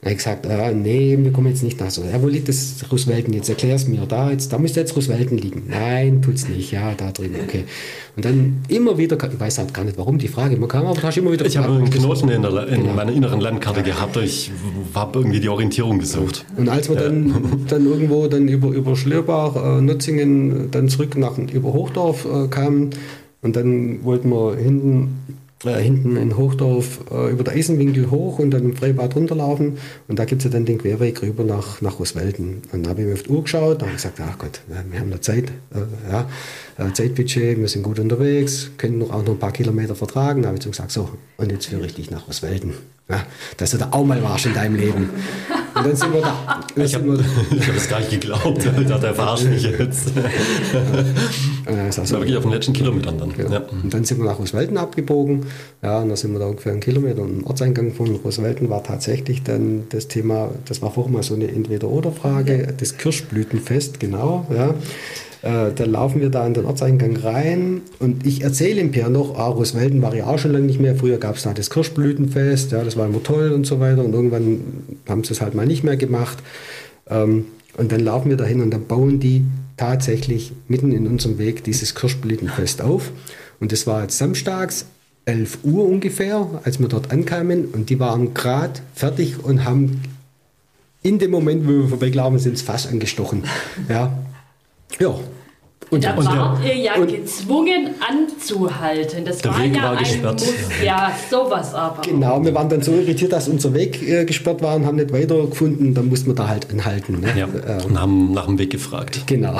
Er hat gesagt, äh, nee, wir kommen jetzt nicht nach so. Ja, wo liegt das Roosvelten? Jetzt erklär es mir. Da, jetzt, da müsste jetzt Roosvelten liegen. Nein, tut's nicht. Ja, da drüben, okay. Und dann immer wieder, ich weiß halt gar nicht, warum die Frage immer kam, aber da hast du immer wieder... Ich habe einen Knoten in, der, in genau. meiner inneren Landkarte ja. gehabt. Ich habe irgendwie die Orientierung gesucht. Und als wir ja. dann, dann irgendwo dann über, über Schlierbach, äh, Nutzingen, dann zurück nach über Hochdorf äh, kamen und dann wollten wir hinten... Äh, hinten in Hochdorf äh, über der Eisenwinkel hoch und dann im Freibad runterlaufen und da gibt es ja dann den Querweg rüber nach, nach Roosvelten. Und dann habe ich mir auf die Uhr geschaut und habe gesagt, ach Gott, wir haben noch Zeit, äh, ja, äh, Zeitbudget, wir sind gut unterwegs, können noch, auch noch ein paar Kilometer vertragen. Da habe ich so gesagt, so, und jetzt führe ich dich nach Roosvelten. Ja, dass du da auch mal warst in deinem Leben. Und dann sind wir da. Dann ich habe hab es gar nicht geglaubt. Ich dachte, er verarscht mich jetzt. Und dann ist das war wirklich auf den letzten Kilometern dann. Ja. Ja. Und dann sind wir nach Roosvelten abgebogen. Ja, und dann sind wir da ungefähr einen Kilometer. Und im Ortseingang von Roosvelten war tatsächlich dann das Thema, das war vorher mal so eine Entweder-Oder-Frage, das Kirschblütenfest, genau. Ja. Da laufen wir da in den Ortseingang rein und ich erzähle ihm Pierre noch, ah, Roosvelten war ja auch schon lange nicht mehr, früher gab es da das Kirschblütenfest, ja, das war immer toll und so weiter und irgendwann haben sie es halt mal nicht mehr gemacht und dann laufen wir dahin und dann bauen die tatsächlich mitten in unserem Weg dieses Kirschblütenfest auf und das war jetzt samstags, elf Uhr ungefähr, als wir dort ankamen und die waren gerade fertig und haben in dem Moment, wo wir vorbeigelaufen sind, fast angestochen, ja. Ja. Und da wart ihr ja gezwungen anzuhalten. Das der war Weg ja war ein gesperrt. Muss, ja, sowas aber. Genau, wir waren dann so irritiert, dass unser Weg äh, gesperrt war und haben nicht weiter gefunden. Dann mussten wir da halt anhalten. Ne? Ja, ähm, und haben nach dem Weg gefragt. Genau.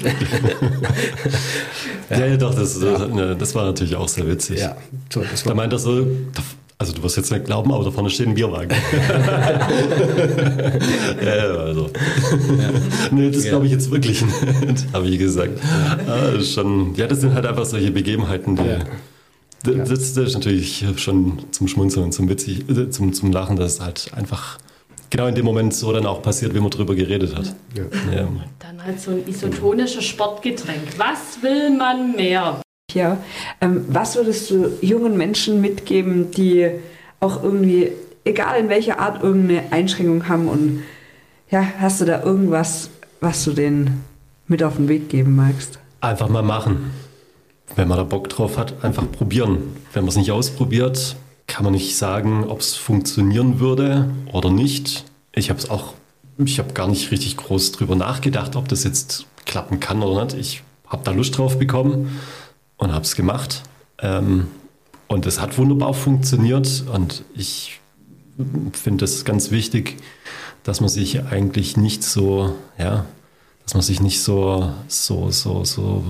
ja, ja, ja, doch, das, das, ja. das war natürlich auch sehr witzig. Ja, so, das war da meint er so, also du wirst jetzt nicht glauben, aber da vorne steht ein Bierwagen. ja, also. Ja. Nee, das glaube ich jetzt wirklich nicht, habe ich gesagt. Ja. Schon, ja, das sind halt einfach solche Begebenheiten, die, ja. das, das ist natürlich schon zum Schmunzeln und zum Witzig, zum, zum Lachen, dass es halt einfach genau in dem Moment so dann auch passiert, wie man drüber geredet hat. Ja. Ja. Dann halt so ein isotonisches Sportgetränk. Was will man mehr? Ja, ähm, was würdest du jungen Menschen mitgeben, die auch irgendwie, egal in welcher Art, irgendeine Einschränkung haben und ja, hast du da irgendwas, was du denen mit auf den Weg geben magst? Einfach mal machen. Wenn man da Bock drauf hat, einfach probieren. Wenn man es nicht ausprobiert, kann man nicht sagen, ob es funktionieren würde oder nicht. Ich habe es auch, ich habe gar nicht richtig groß drüber nachgedacht, ob das jetzt klappen kann oder nicht. Ich habe da Lust drauf bekommen und habe es gemacht. Ähm, und es hat wunderbar funktioniert. Und ich finde es ganz wichtig, dass man sich eigentlich nicht so, ja, dass man sich nicht so, so, so, so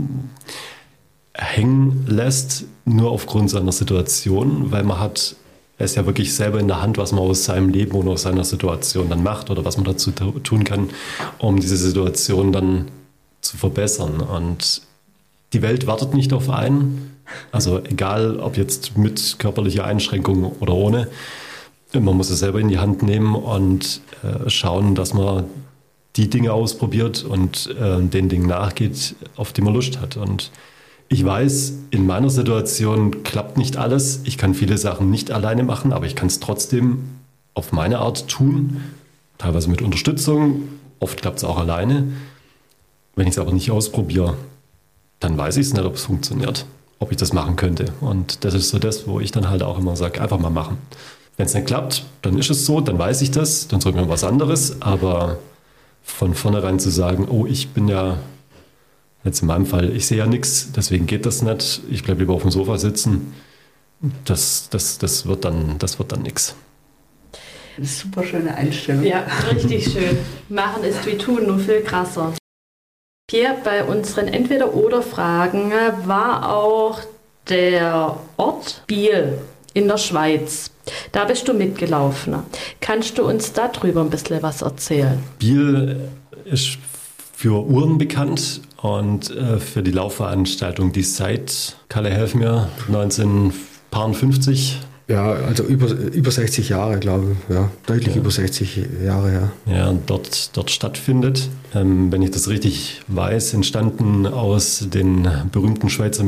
hängen lässt, nur aufgrund seiner Situation, weil man hat es ja wirklich selber in der Hand, was man aus seinem Leben oder aus seiner Situation dann macht oder was man dazu tun kann, um diese Situation dann zu verbessern. Und die Welt wartet nicht auf einen, also egal ob jetzt mit körperlicher Einschränkung oder ohne, man muss es selber in die Hand nehmen und äh, schauen, dass man die Dinge ausprobiert und äh, den Dingen nachgeht, auf die man Lust hat. Und ich weiß, in meiner Situation klappt nicht alles. Ich kann viele Sachen nicht alleine machen, aber ich kann es trotzdem auf meine Art tun, teilweise mit Unterstützung, oft klappt es auch alleine. Wenn ich es aber nicht ausprobiere, dann weiß ich es nicht, ob es funktioniert, ob ich das machen könnte. Und das ist so das, wo ich dann halt auch immer sage, einfach mal machen. Wenn es nicht klappt, dann ist es so, dann weiß ich das, dann sagen wir was anderes. Aber von vornherein zu sagen, oh, ich bin ja, jetzt in meinem Fall, ich sehe ja nichts, deswegen geht das nicht, ich bleibe lieber auf dem Sofa sitzen, das, das, das wird dann, das wird dann nichts. Super schöne Einstellung. Ja, richtig schön. Machen ist wie tun, nur viel krasser. Hier bei unseren Entweder-Oder-Fragen war auch der Ort Biel in der Schweiz. Da bist du mitgelaufen. Kannst du uns darüber ein bisschen was erzählen? Biel ist für Uhren bekannt und äh, für die Laufveranstaltung, die seit, Kalle, helf mir, neunzehnhundertfünfzig. Ja, also über, über sechzig Jahre, glaube ich. Ja, deutlich ja. über sechzig Jahre, ja. Ja, dort, dort stattfindet. Ähm, wenn ich das richtig weiß, entstanden aus den berühmten Schweizer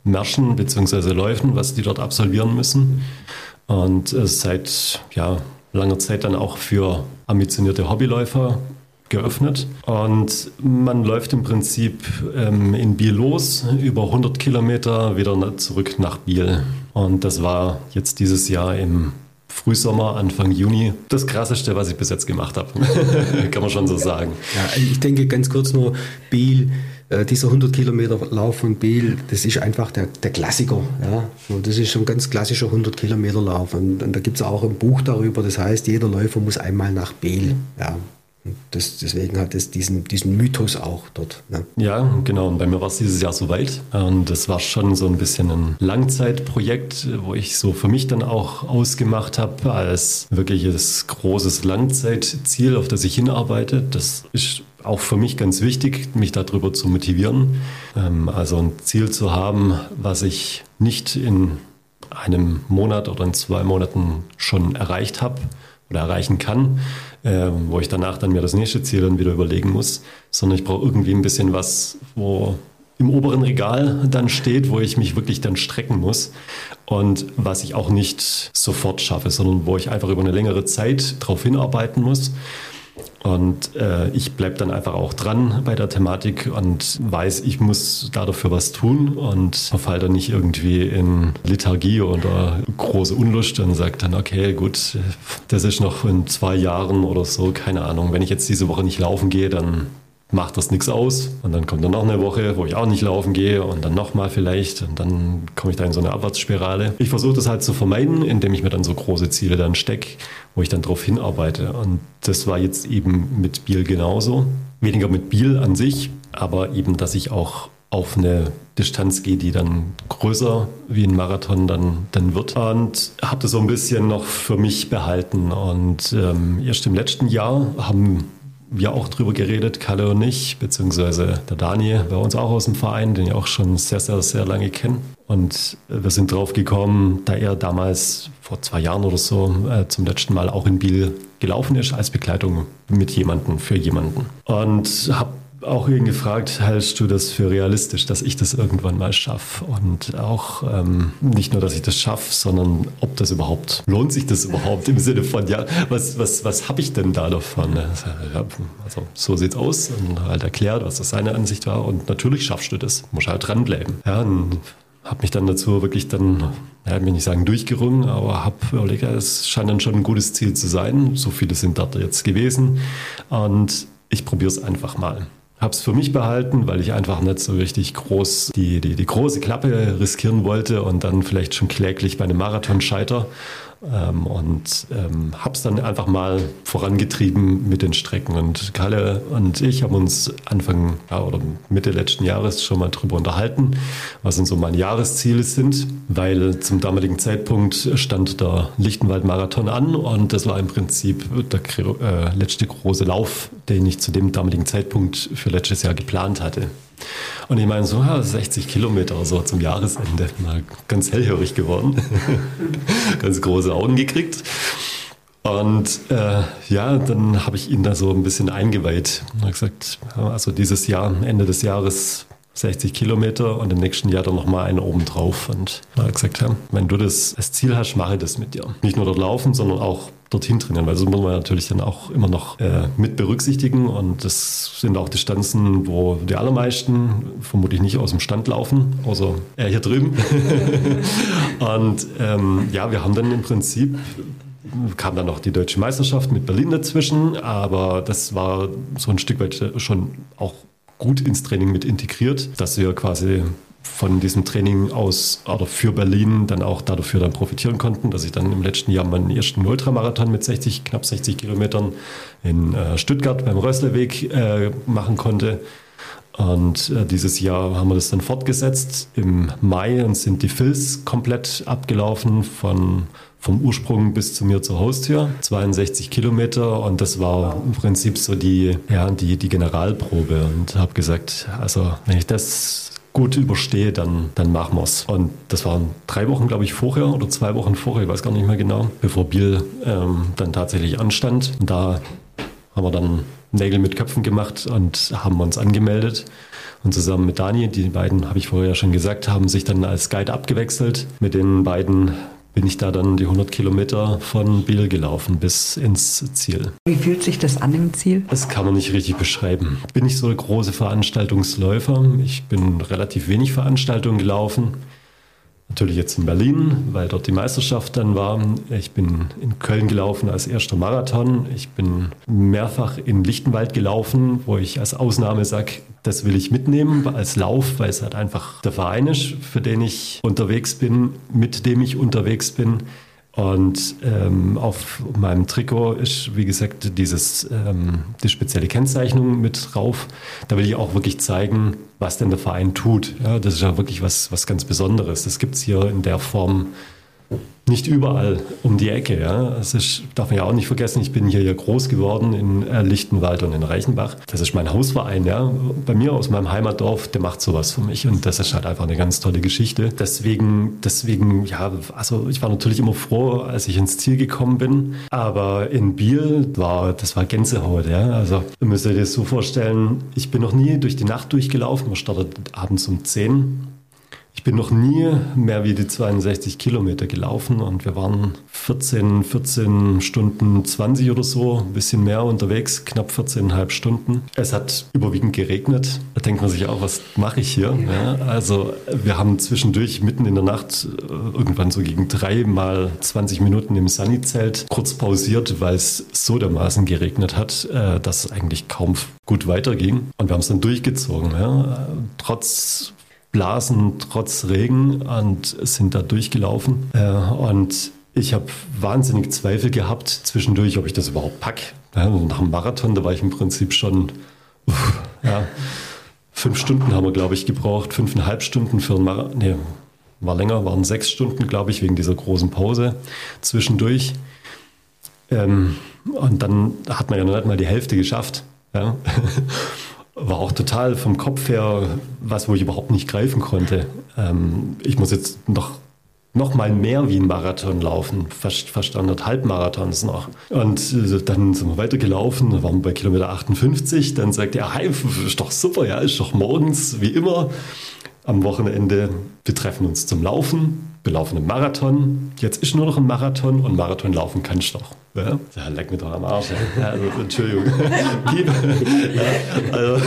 Militärmärschen bzw. Läufen, was die dort absolvieren müssen. Und äh, seit ja, langer Zeit dann auch für ambitionierte Hobbyläufer geöffnet. Und man läuft im Prinzip ähm, in Biel los, über hundert Kilometer wieder zurück nach Biel. Und das war jetzt dieses Jahr im Frühsommer, Anfang Juni, das Krasseste, was ich bis jetzt gemacht habe. Kann man schon so sagen. Ja, ich denke ganz kurz nur, Biel, äh, dieser hundert Kilometer Lauf von Biel, das ist einfach der, der Klassiker. Ja? Und das ist schon ein ganz klassischer hundert Kilometer Lauf. Und, und da gibt es auch ein Buch darüber, das heißt, jeder Läufer muss einmal nach Biel. Ja. Das, deswegen hat es diesen, diesen Mythos auch dort. Ne? Ja, genau. Und bei mir war es dieses Jahr soweit. Und das war schon so ein bisschen ein Langzeitprojekt, wo ich so für mich dann auch ausgemacht habe als wirkliches großes Langzeitziel, auf das ich hinarbeite. Das ist auch für mich ganz wichtig, mich darüber zu motivieren. Also ein Ziel zu haben, was ich nicht in einem Monat oder in zwei Monaten schon erreicht habe oder erreichen kann, äh, wo ich danach dann mir das nächste Ziel dann wieder überlegen muss, sondern ich brauche irgendwie ein bisschen was, wo im oberen Regal dann steht, wo ich mich wirklich dann strecken muss und was ich auch nicht sofort schaffe, sondern wo ich einfach über eine längere Zeit drauf hinarbeiten muss. Und äh, ich bleibe dann einfach auch dran bei der Thematik und weiß, ich muss da dafür was tun und verfall dann nicht irgendwie in Lethargie oder große Unlust und sage dann, okay, gut, das ist noch in zwei Jahren oder so, keine Ahnung. Wenn ich jetzt diese Woche nicht laufen gehe, dann macht das nichts aus. Und dann kommt dann noch eine Woche, wo ich auch nicht laufen gehe und dann nochmal vielleicht und dann komme ich da in so eine Abwärtsspirale. Ich versuche das halt zu vermeiden, indem ich mir dann so große Ziele dann stecke, wo ich dann drauf hinarbeite. Und das war jetzt eben mit Biel genauso. Weniger mit Biel an sich, aber eben, dass ich auch auf eine Distanz gehe, die dann größer wie ein Marathon dann, dann wird. Und habe das so ein bisschen noch für mich behalten. Und ähm, erst im letzten Jahr haben wir auch drüber geredet, Kalle und ich, beziehungsweise der Dani bei uns auch aus dem Verein, den ich auch schon sehr, sehr, sehr lange kenne. Und wir sind drauf gekommen, da er damals vor zwei Jahren oder so äh, zum letzten Mal auch in Biel gelaufen ist, als Begleitung mit jemandem, für jemanden. Und habe auch ihn gefragt, hältst du das für realistisch, dass ich das irgendwann mal schaffe? Und auch ähm, nicht nur, dass ich das schaffe, sondern ob das überhaupt, lohnt sich das überhaupt im Sinne von, ja, was, was, was habe ich denn da davon? Also so sieht's aus und halt erklärt, was das seine Ansicht war und natürlich schaffst du das, musst halt dranbleiben. Ja, und habe mich dann dazu wirklich dann, ja, ich will nicht sagen durchgerungen, aber habe überlegt, es scheint dann schon ein gutes Ziel zu sein. So viele sind da jetzt gewesen und ich probiere es einfach mal. Habe es für mich behalten, weil ich einfach nicht so richtig groß die, die, die große Klappe riskieren wollte und dann vielleicht schon kläglich bei einem Marathon scheiter. Ähm, und ähm, habe es dann einfach mal vorangetrieben mit den Strecken. Und Kalle und ich haben uns Anfang ja, oder Mitte letzten Jahres schon mal drüber unterhalten, was denn so meine Jahresziele sind, weil zum damaligen Zeitpunkt stand der Lichtenwald-Marathon an und das war im Prinzip der äh, letzte große Lauf, den ich zu dem damaligen Zeitpunkt für letztes Jahr geplant hatte. Und ich meine, so ja, sechzig Kilometer so zum Jahresende, mal ganz hellhörig geworden, ganz große Augen gekriegt. Und äh, ja, dann habe ich ihn da so ein bisschen eingeweiht. Und habe gesagt, also dieses Jahr, Ende des Jahres sechzig Kilometer und im nächsten Jahr dann nochmal einen oben drauf. Und er hat gesagt, ja, wenn du das als Ziel hast, mache das mit dir. Nicht nur dort laufen, sondern auch dorthin trainieren, weil das muss man natürlich dann auch immer noch äh, mit berücksichtigen und das sind auch Distanzen, wo die allermeisten vermutlich nicht aus dem Stand laufen, außer er hier drüben. Und ähm, ja, wir haben dann im Prinzip, kam dann noch die Deutsche Meisterschaft mit Berlin dazwischen, aber das war so ein Stück weit schon auch gut ins Training mit integriert, dass wir quasi von diesem Training aus oder für Berlin dann auch dafür dann profitieren konnten, dass ich dann im letzten Jahr meinen ersten Ultramarathon mit sechzig, knapp sechzig Kilometern in äh, Stuttgart beim Röslerweg äh, machen konnte. Und äh, dieses Jahr haben wir das dann fortgesetzt im Mai und sind die Filz komplett abgelaufen von vom Ursprung bis zu mir zur Haustür, zweiundsechzig Kilometer und das war im Prinzip so die, ja, die, die Generalprobe und habe gesagt, also wenn ich das gut überstehe, dann, dann machen wir es. Und das waren drei Wochen, glaube ich, vorher oder zwei Wochen vorher, ich weiß gar nicht mehr genau, bevor Biel ähm, dann tatsächlich anstand. Und da haben wir dann Nägel mit Köpfen gemacht und haben uns angemeldet. Und zusammen mit Dani, die beiden, habe ich vorher ja schon gesagt, haben sich dann als Guide abgewechselt. Mit den beiden bin ich da dann die hundert Kilometer von Biel gelaufen bis ins Ziel. Wie fühlt sich das an im Ziel? Das kann man nicht richtig beschreiben. Ich bin nicht so der große Veranstaltungsläufer. Ich bin relativ wenig Veranstaltungen gelaufen. Natürlich jetzt in Berlin, weil dort die Meisterschaft dann war. Ich bin in Köln gelaufen als erster Marathon. Ich bin mehrfach in Lichtenwald gelaufen, wo ich als Ausnahme sage, das will ich mitnehmen als Lauf, weil es halt einfach der Verein ist, für den ich unterwegs bin, mit dem ich unterwegs bin. Und ähm, auf meinem Trikot ist, wie gesagt, dieses, ähm, die spezielle Kennzeichnung mit drauf. Da will ich auch wirklich zeigen, was denn der Verein tut. Ja, das ist ja wirklich was, was ganz Besonderes. Das gibt es hier in der Form nicht überall um die Ecke. Ja. Das ist, darf man ja auch nicht vergessen, ich bin hier ja groß geworden in äh, Lichtenwald und in Reichenbach. Das ist mein Hausverein. Ja. Bei mir aus meinem Heimatdorf, der macht sowas für mich und das ist halt einfach eine ganz tolle Geschichte. Deswegen, deswegen, ja, also ich war natürlich immer froh, als ich ins Ziel gekommen bin, aber in Biel war, das war Gänsehaut. Ja. Also ihr müsst euch das so vorstellen, ich bin noch nie durch die Nacht durchgelaufen, man startet abends um zehn. Ich bin noch nie mehr wie die zweiundsechzig Kilometer gelaufen und wir waren vierzehn, vierzehn Stunden zwanzig oder so, ein bisschen mehr unterwegs, knapp vierzehn Komma fünf Stunden. Es hat überwiegend geregnet. Da denkt man sich auch, was mache ich hier? Ja, also wir haben zwischendurch mitten in der Nacht irgendwann so gegen drei mal zwanzig Minuten im Sunny-Zelt kurz pausiert, weil es so dermaßen geregnet hat, dass es eigentlich kaum gut weiterging. Und wir haben es dann durchgezogen. Ja. Trotz Blasen, trotz Regen und sind da durchgelaufen. Äh, und ich habe wahnsinnig Zweifel gehabt zwischendurch, ob ich das überhaupt packe. Ja, nach dem Marathon, da war ich im Prinzip schon, uff, ja, fünf Stunden haben wir, glaube ich, gebraucht. Fünfeinhalb Stunden für einen Marathon. Nee, war länger, waren sechs Stunden, glaube ich, wegen dieser großen Pause zwischendurch. Ähm, und dann hat man ja noch nicht mal die Hälfte geschafft. Ja. War auch total vom Kopf her was, wo ich überhaupt nicht greifen konnte. Ähm, ich muss jetzt noch, noch mal mehr wie ein Marathon laufen, fast, fast anderthalb Marathons noch. Und äh, dann sind wir weitergelaufen, da waren wir bei Kilometer achtundfünfzig. Dann sagte er, hey, ist doch super, ja, ist doch morgens wie immer. Am Wochenende, wir treffen uns zum Laufen, wir laufen einen Marathon. Jetzt ist nur noch ein Marathon und Marathon laufen kannst du doch. Ja, ja, leck mir doch am Arsch. Ja, also, Entschuldigung. ja, also,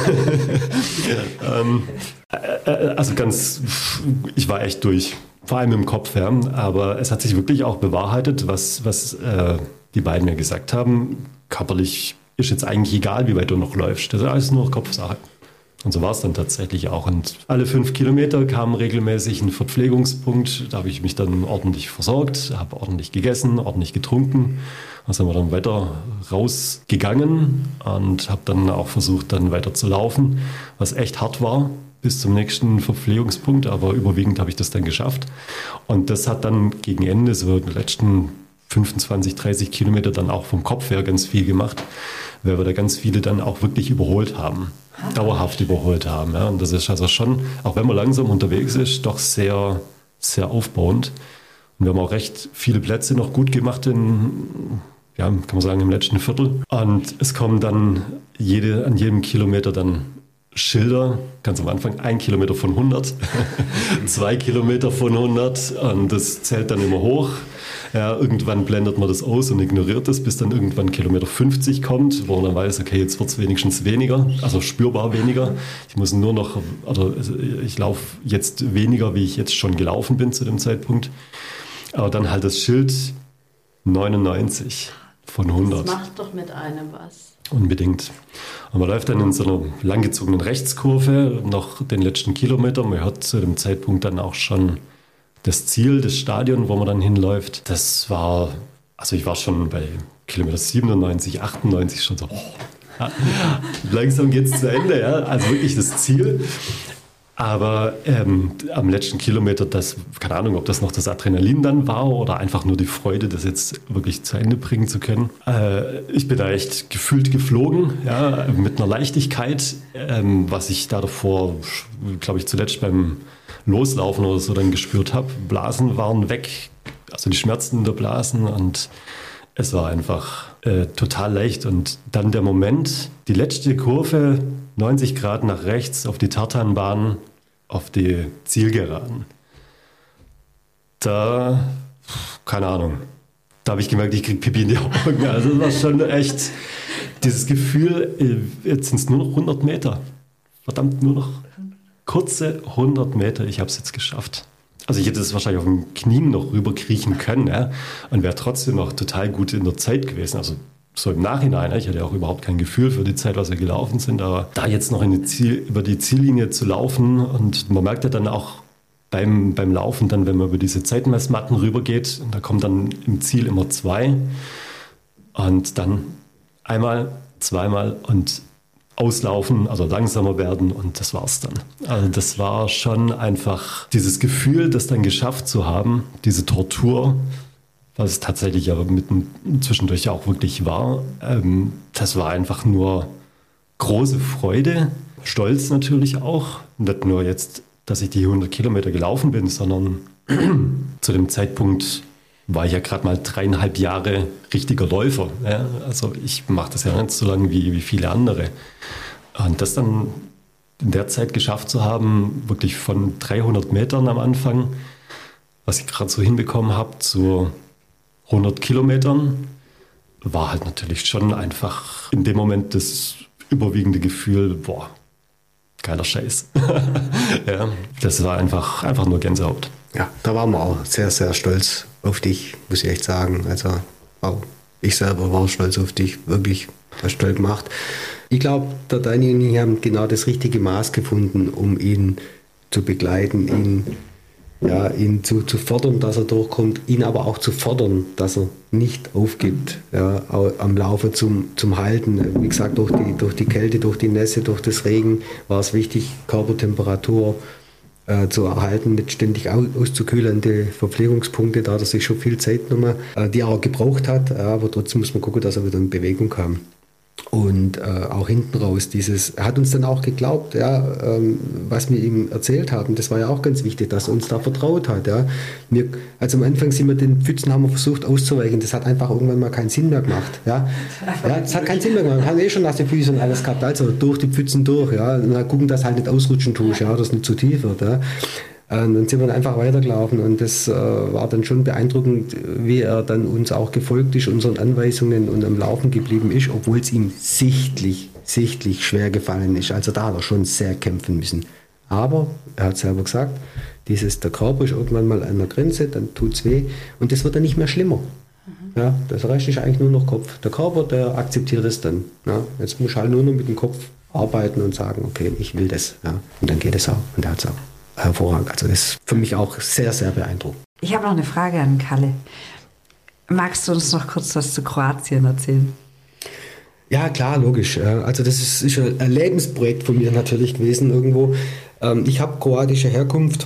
ähm, äh, also ganz, ich war echt durch, vor allem im Kopf. Ja. Aber es hat sich wirklich auch bewahrheitet, was, was äh, die beiden mir gesagt haben. Körperlich ist jetzt eigentlich egal, wie weit du noch läufst. Das ist alles nur Kopfsache. Und so war es dann tatsächlich auch. Und alle fünf Kilometer kam regelmäßig ein Verpflegungspunkt. Da habe ich mich dann ordentlich versorgt, habe ordentlich gegessen, ordentlich getrunken. Da sind wir dann weiter rausgegangen und habe dann auch versucht, dann weiter zu laufen, was echt hart war bis zum nächsten Verpflegungspunkt. Aber überwiegend habe ich das dann geschafft. Und das hat dann gegen Ende, so die letzten fünfundzwanzig, dreißig Kilometer dann auch vom Kopf her ganz viel gemacht, weil wir da ganz viele dann auch wirklich überholt haben. Dauerhaft überholt haben. Ja. Und das ist also schon, auch wenn man langsam unterwegs ist, doch sehr, sehr aufbauend. Und wir haben auch recht viele Plätze noch gut gemacht in, ja, kann man sagen, im letzten Viertel. Und es kommen dann jede, an jedem Kilometer dann Schilder, ganz am Anfang ein Kilometer von hundert, zwei Kilometer von hundert und das zählt dann immer hoch. Ja, irgendwann blendet man das aus und ignoriert das, bis dann irgendwann Kilometer fünfzig kommt, wo man dann weiß, okay, jetzt wird es wenigstens weniger, also spürbar weniger. Ich muss nur noch, oder ich laufe jetzt weniger, wie ich jetzt schon gelaufen bin zu dem Zeitpunkt. Aber dann halt das Schild neunundneunzig von hundert. Das macht doch mit einem was. Unbedingt. Und man läuft dann in so einer langgezogenen Rechtskurve noch den letzten Kilometer. Man hört zu dem Zeitpunkt dann auch schon das Ziel, das Stadion, wo man dann hinläuft. Das war, also ich war schon bei Kilometer siebenundneunzig, achtundneunzig schon so, oh, ja, langsam geht es zu Ende, ja, also wirklich das Ziel. Aber ähm, am letzten Kilometer, das, keine Ahnung, ob das noch das Adrenalin dann war oder einfach nur die Freude, das jetzt wirklich zu Ende bringen zu können. Äh, ich bin da echt gefühlt geflogen, ja, mit einer Leichtigkeit, ähm, was ich da davor, glaube ich, zuletzt beim Loslaufen oder so dann gespürt habe. Blasen waren weg, also die Schmerzen der Blasen und es war einfach äh, total leicht. Und dann der Moment, die letzte Kurve, neunzig Grad nach rechts auf die Tartanbahn, auf die Zielgeraden. Da keine Ahnung. Da habe ich gemerkt, ich kriege Pipi in die Augen. Also das war schon echt dieses Gefühl, jetzt sind es nur noch hundert Meter. Verdammt, nur noch kurze hundert Meter. Ich habe es jetzt geschafft. Also ich hätte es wahrscheinlich auf den Knien noch rüberkriechen können, ja, und wäre trotzdem noch total gut in der Zeit gewesen. Also so im Nachhinein, ich hatte ja auch überhaupt kein Gefühl für die Zeit, was wir gelaufen sind, aber da jetzt noch in die Ziel, über die Ziellinie zu laufen, und man merkt ja dann auch beim, beim Laufen, dann, wenn man über diese Zeitmessmatten rübergeht, und da kommen dann im Ziel immer zwei und dann einmal, zweimal und auslaufen, also langsamer werden, und das war's dann. Also das war schon einfach dieses Gefühl, das dann geschafft zu haben, diese Tortur, was es tatsächlich aber mitten zwischendurch auch wirklich war, ähm, das war einfach nur große Freude, Stolz natürlich auch, nicht nur jetzt, dass ich die hundert Kilometer gelaufen bin, sondern zu dem Zeitpunkt war ich ja gerade mal dreieinhalb Jahre richtiger Läufer. Ja? Also ich mache das ja nicht so lange wie, wie viele andere. Und das dann in der Zeit geschafft zu haben, wirklich von dreihundert Metern am Anfang, was ich gerade so hinbekommen habe, zu hundert Kilometern, war halt natürlich schon einfach in dem Moment das überwiegende Gefühl, boah, geiler Scheiß. Ja, das war einfach, einfach nur Gänsehaut. Ja, da waren wir auch sehr, sehr stolz auf dich, muss ich echt sagen. Also auch ich selber war stolz auf dich, wirklich stolz gemacht. Ich glaube, der Dani und ich haben genau das richtige Maß gefunden, um ihn zu begleiten, ihn, ja, ihn zu, zu fördern, dass er durchkommt, ihn aber auch zu fordern, dass er nicht aufgibt, ja, am Laufe zum, zum Halten. Wie gesagt, durch die, durch die Kälte, durch die Nässe, durch das Regen war es wichtig, Körpertemperatur äh, zu erhalten, nicht ständig aus, auszukühlende Verpflegungspunkte, da hat er sich schon viel Zeit genommen, äh, die er auch gebraucht hat, ja, aber trotzdem muss man gucken, dass er wieder in Bewegung kam. Und äh, auch hinten raus, dieses, er hat uns dann auch geglaubt, ja, ähm, was wir ihm erzählt haben, das war ja auch ganz wichtig, dass er uns da vertraut hat. Ja. Wir, also am Anfang sind wir den Pfützen, haben wir versucht auszuweichen, das hat einfach irgendwann mal keinen Sinn mehr gemacht. Ja, ja das hat keinen Sinn mehr gemacht, wir haben eh schon nasse Füße und alles gehabt, also durch die Pfützen durch, ja, und dann gucken, dass halt nicht ausrutschen tust, ja, dass es nicht zu tief wird. Ja. Und dann sind wir einfach weitergelaufen, und das äh, war dann schon beeindruckend, wie er dann uns auch gefolgt ist, unseren Anweisungen, und am Laufen geblieben ist, obwohl es ihm sichtlich, sichtlich schwer gefallen ist. Also da hat er schon sehr kämpfen müssen. Aber er hat selber gesagt, dieses, der Körper ist irgendwann mal an der Grenze, dann tut es weh, und das wird dann nicht mehr schlimmer. Mhm. Ja, das Rest ist eigentlich nur noch Kopf. Der Körper, der akzeptiert es dann. Ja. Jetzt muss ich halt nur noch mit dem Kopf arbeiten und sagen, okay, ich will das. Ja. Und dann geht es auch, und er hat es auch. Hervorragend. Also das ist für mich auch sehr, sehr beeindruckend. Ich habe noch eine Frage an Kalle. Magst du uns noch kurz was zu Kroatien erzählen? Ja, klar, logisch. Also das ist, ist ein Lebensprojekt von mir natürlich gewesen irgendwo. Ich habe kroatische Herkunft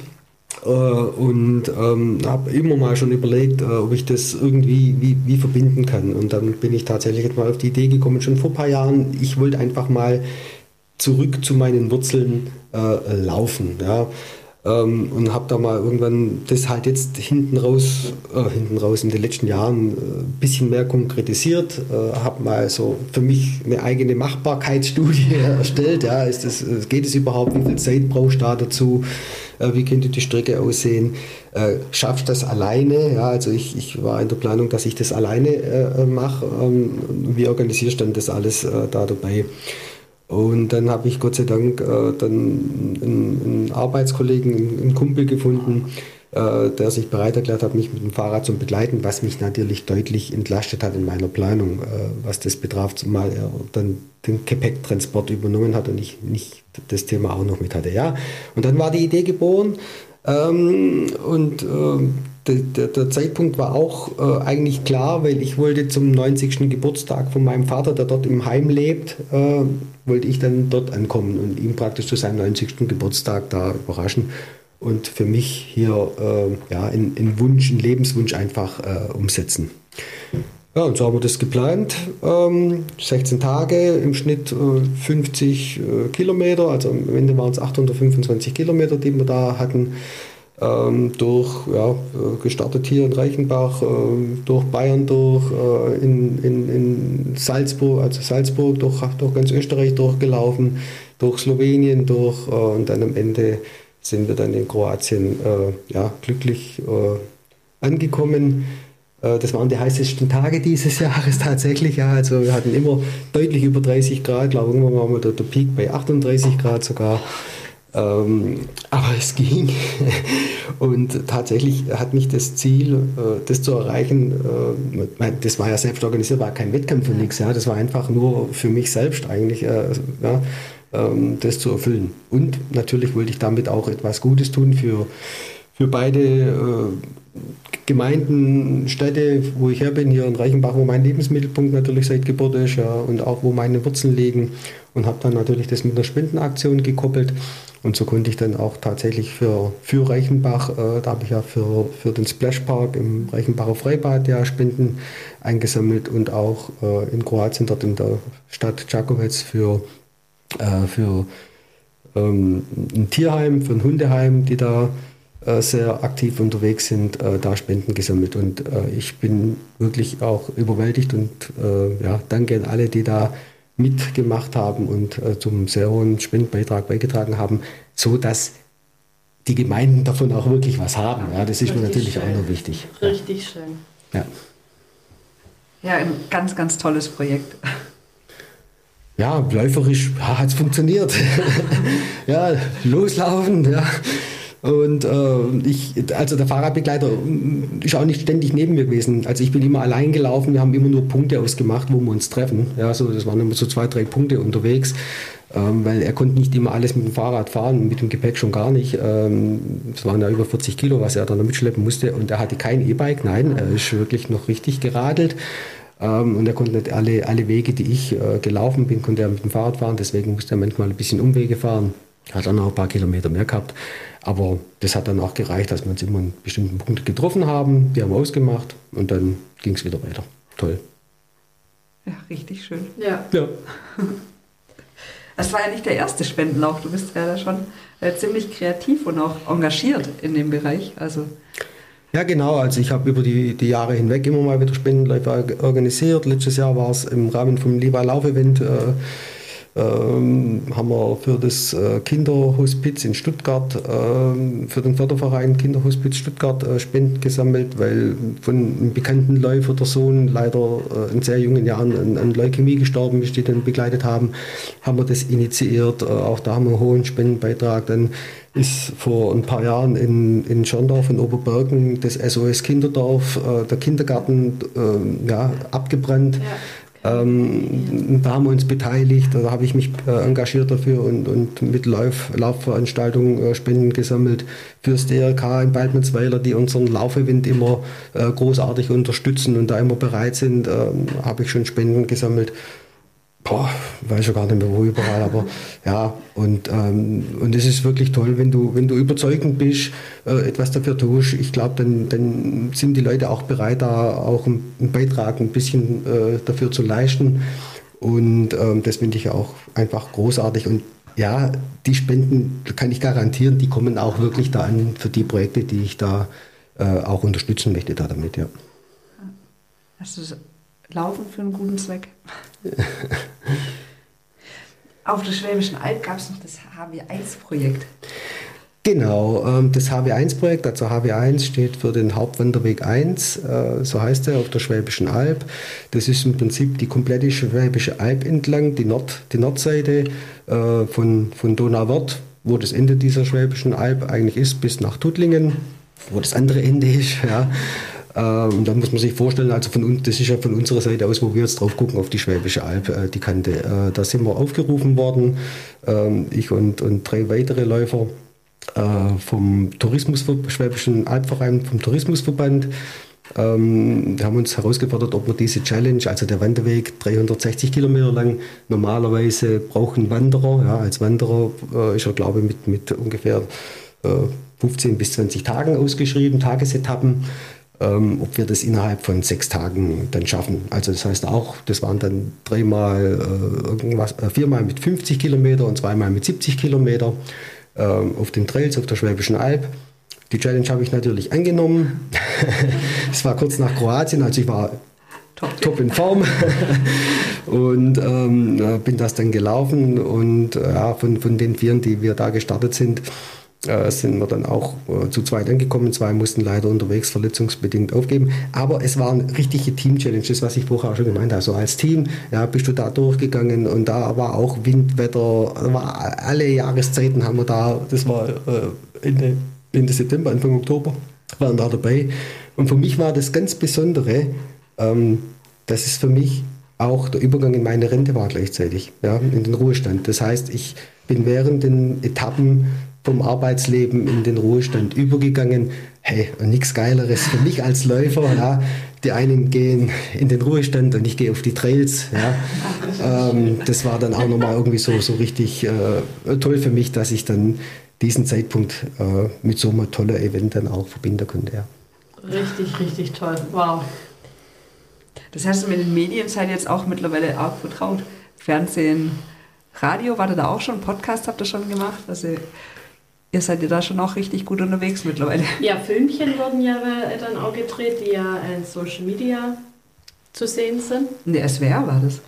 und habe immer mal schon überlegt, ob ich das irgendwie wie, wie verbinden kann. Und dann bin ich tatsächlich jetzt mal auf die Idee gekommen, schon vor ein paar Jahren, ich wollte einfach mal zurück zu meinen Wurzeln äh, laufen. Ja. Ähm, und habe da mal irgendwann das halt jetzt hinten raus, äh, hinten raus in den letzten Jahren ein äh, bisschen mehr konkretisiert. Äh, habe mal so für mich eine eigene Machbarkeitsstudie erstellt. Ja. Ist das, geht es überhaupt? Wie viel Zeit brauchst du da dazu? Äh, wie könnte die Strecke aussehen? Äh, schaffst du das alleine? Ja, also ich, ich war in der Planung, dass ich das alleine äh, mache. Ähm, wie organisierst du dann das alles äh, da dabei? Und dann habe ich Gott sei Dank äh, dann einen, einen Arbeitskollegen, einen Kumpel gefunden, äh, der sich bereit erklärt hat, mich mit dem Fahrrad zu begleiten, was mich natürlich deutlich entlastet hat in meiner Planung, äh, was das betraf, zumal er dann den Gepäcktransport übernommen hat und ich nicht das Thema auch noch mit hatte. Ja. Und dann war die Idee geboren, ähm, und äh, der, der, der Zeitpunkt war auch äh, eigentlich klar, weil ich wollte zum neunzigsten Geburtstag von meinem Vater, der dort im Heim lebt, äh, wollte ich dann dort ankommen und ihn praktisch zu seinem neunzigsten Geburtstag da überraschen und für mich hier äh, ja, einen, einen Wunsch, einen Lebenswunsch einfach äh, umsetzen. Ja, und so haben wir das geplant. Ähm, sechzehn Tage, im Schnitt äh, fünfzig äh, Kilometer, also am Ende waren es achthundertfünfundzwanzig Kilometer, die wir da hatten. Ähm, durch, ja, gestartet hier in Reichenbach, äh, durch Bayern durch, äh, in, in, in Salzburg, also Salzburg, durch, durch ganz Österreich durchgelaufen, durch Slowenien durch, äh, und dann am Ende sind wir dann in Kroatien äh, ja, glücklich äh, angekommen. Das waren die heißesten Tage dieses Jahres tatsächlich. Ja. Also wir hatten immer deutlich über dreißig Grad. Ich glaube, irgendwann war mal der, der Peak bei achtunddreißig Grad sogar. Ähm, aber es ging. Und tatsächlich hat mich das Ziel, äh, das zu erreichen, äh, das war ja selbst organisiert, war kein Wettkampf und nichts. Ja. Das war einfach nur für mich selbst eigentlich, äh, ja, ähm, das zu erfüllen. Und natürlich wollte ich damit auch etwas Gutes tun für, für beide äh, Gemeinden, Städte, wo ich her bin, hier in Reichenbach, wo mein Lebensmittelpunkt natürlich seit Geburt ist, ja, und auch wo meine Wurzeln liegen, und habe dann natürlich das mit einer Spendenaktion gekoppelt, und so konnte ich dann auch tatsächlich für, für Reichenbach, äh, da habe ich ja für, für den Splashpark im Reichenbacher Freibad ja Spenden eingesammelt, und auch äh, in Kroatien, dort in der Stadt Čakovec für, äh, für ähm, ein Tierheim, für ein Hundeheim, die da sehr aktiv unterwegs sind, äh, da Spenden gesammelt, und äh, ich bin wirklich auch überwältigt, und äh, ja, danke an alle, die da mitgemacht haben und äh, zum sehr hohen Spendenbeitrag beigetragen haben, so dass die Gemeinden davon auch wirklich was haben. Ja, das ist Richtig mir natürlich schön. Auch noch wichtig. Richtig ja. schön. Ja. Ja, ein ganz, ganz tolles Projekt. Ja, läuferisch ja, hat es funktioniert. Ja, loslaufen, ja. Und äh, ich, also der Fahrradbegleiter ist auch nicht ständig neben mir gewesen. Also ich bin immer allein gelaufen, wir haben immer nur Punkte ausgemacht, wo wir uns treffen. Ja, so, das waren immer so zwei, drei Punkte unterwegs, ähm, weil er konnte nicht immer alles mit dem Fahrrad fahren, mit dem Gepäck schon gar nicht. Ähm, das waren ja über vierzig Kilo, was er dann mitschleppen musste, und er hatte kein E-Bike, nein, er ist wirklich noch richtig geradelt. Ähm, und er konnte nicht alle, alle Wege, die ich äh, gelaufen bin, konnte er mit dem Fahrrad fahren, deswegen musste er manchmal ein bisschen Umwege fahren. Er hat dann auch ein paar Kilometer mehr gehabt. Aber das hat dann auch gereicht, dass wir uns immer einen bestimmten Punkt getroffen haben. Die haben wir ausgemacht, und dann ging es wieder weiter. Toll. Ja, richtig schön. Ja. Ja. Das war ja nicht der erste Spendenlauf. Du bist ja da schon äh, ziemlich kreativ und auch engagiert in dem Bereich. Also Ja, genau. Also ich habe über die, die Jahre hinweg immer mal wieder Spendenläufe organisiert. Letztes Jahr war es im Rahmen vom Levi Lauf-Event. Äh, Ähm, haben wir für das äh, Kinderhospiz in Stuttgart, äh, für den Förderverein Kinderhospiz Stuttgart äh, Spenden gesammelt, weil von einem bekannten Läufer der Sohn leider äh, in sehr jungen Jahren an, an Leukämie gestorben ist, die dann begleitet haben, haben wir das initiiert. Äh, auch da haben wir einen hohen Spendenbeitrag. Dann ist vor ein paar Jahren in, in Schorndorf in Oberbergen das S O S Kinderdorf, äh, der Kindergarten, äh, ja, abgebrannt. Ja. Ähm, da haben wir uns beteiligt, da habe ich mich äh, engagiert dafür und, und mit Lauf, Laufveranstaltungen äh, Spenden gesammelt fürs D R K in Waldmannsweiler, die unseren Laufevent immer äh, großartig unterstützen und da immer bereit sind, äh, habe ich schon Spenden gesammelt. Boah, weiß schon gar nicht mehr wo überall, aber ja, und, ähm, und es ist wirklich toll, wenn du, wenn du überzeugend bist, äh, etwas dafür tust. Ich glaube, dann, dann sind die Leute auch bereit, da auch einen, einen Beitrag ein bisschen äh, dafür zu leisten. Und ähm, das finde ich auch einfach großartig. Und ja, die Spenden, kann ich garantieren, die kommen auch wirklich da an für die Projekte, die ich da äh, auch unterstützen möchte da damit, ja. Hast du Laufen für einen guten Zweck? Auf der Schwäbischen Alb gab es noch das H W eins Projekt. Genau, ähm, das H W eins Projekt, also H W eins steht für den Hauptwanderweg eins, äh, so heißt er, auf der Schwäbischen Alb. Das ist im Prinzip die komplette Schwäbische Alb entlang, die, Nord, die Nordseite äh, von, von Donauwörth, wo das Ende dieser Schwäbischen Alb eigentlich ist, bis nach Tuttlingen, wo das andere Ende ist, ja. Ähm, da muss man sich vorstellen, also von uns, das ist ja von unserer Seite aus, wo wir jetzt drauf gucken, auf die Schwäbische Alb, äh, die Kante. Äh, da sind wir aufgerufen worden, ähm, ich und, und drei weitere Läufer äh, vom Tourismus, Schwäbischen Albverein, vom Tourismusverband. Ähm, wir haben uns herausgefordert, ob wir diese Challenge, also der Wanderweg, dreihundertsechzig Kilometer lang, normalerweise brauchen Wanderer, ja, als Wanderer äh, ist er, glaube ich, mit, mit ungefähr äh, fünfzehn bis zwanzig Tagen ausgeschrieben, Tagesetappen. Ähm, ob wir das innerhalb von sechs Tagen dann schaffen. Also das heißt auch, das waren dann dreimal äh, irgendwas, äh, viermal mit fünfzig Kilometer und zweimal mit siebzig Kilometer ähm, auf den Trails auf der Schwäbischen Alb. Die Challenge habe ich natürlich angenommen. Es war kurz nach Kroatien, also ich war top, top in Form und ähm, bin das dann gelaufen und äh, ja, von, von den Vieren, die wir da gestartet sind, äh, sind wir dann auch äh, zu zweit angekommen. Zwei mussten leider unterwegs verletzungsbedingt aufgeben. Aber es war eine richtige Team-Challenge, das, was ich vorher auch schon gemeint habe. So als Team ja, bist du da durchgegangen und da war auch Wind, Wetter, war alle Jahreszeiten haben wir da, das war äh, Ende, Ende September, Anfang Oktober, waren da dabei. Und für mich war das ganz Besondere, ähm, dass es für mich auch der Übergang in meine Rente war gleichzeitig, ja, in den Ruhestand. Das heißt, ich bin während den Etappen vom Arbeitsleben in den Ruhestand übergegangen. Hey, nichts Geileres für mich als Läufer. Ja. Die einen gehen in den Ruhestand und ich gehe auf die Trails. Ja. Ähm, das war dann auch nochmal irgendwie so, so richtig äh, toll für mich, dass ich dann diesen Zeitpunkt äh, mit so einem tollen Event dann auch verbinden konnte. Ja. Richtig, richtig toll. Wow. Das heißt, mit den Medien seid ihr jetzt auch mittlerweile arg vertraut. Fernsehen, Radio, war da auch schon? Podcast habt ihr schon gemacht? Also ihr seid ja da schon auch richtig gut unterwegs mittlerweile. Ja, Filmchen wurden ja dann auch gedreht, die ja in Social Media zu sehen sind. In der S W R war das?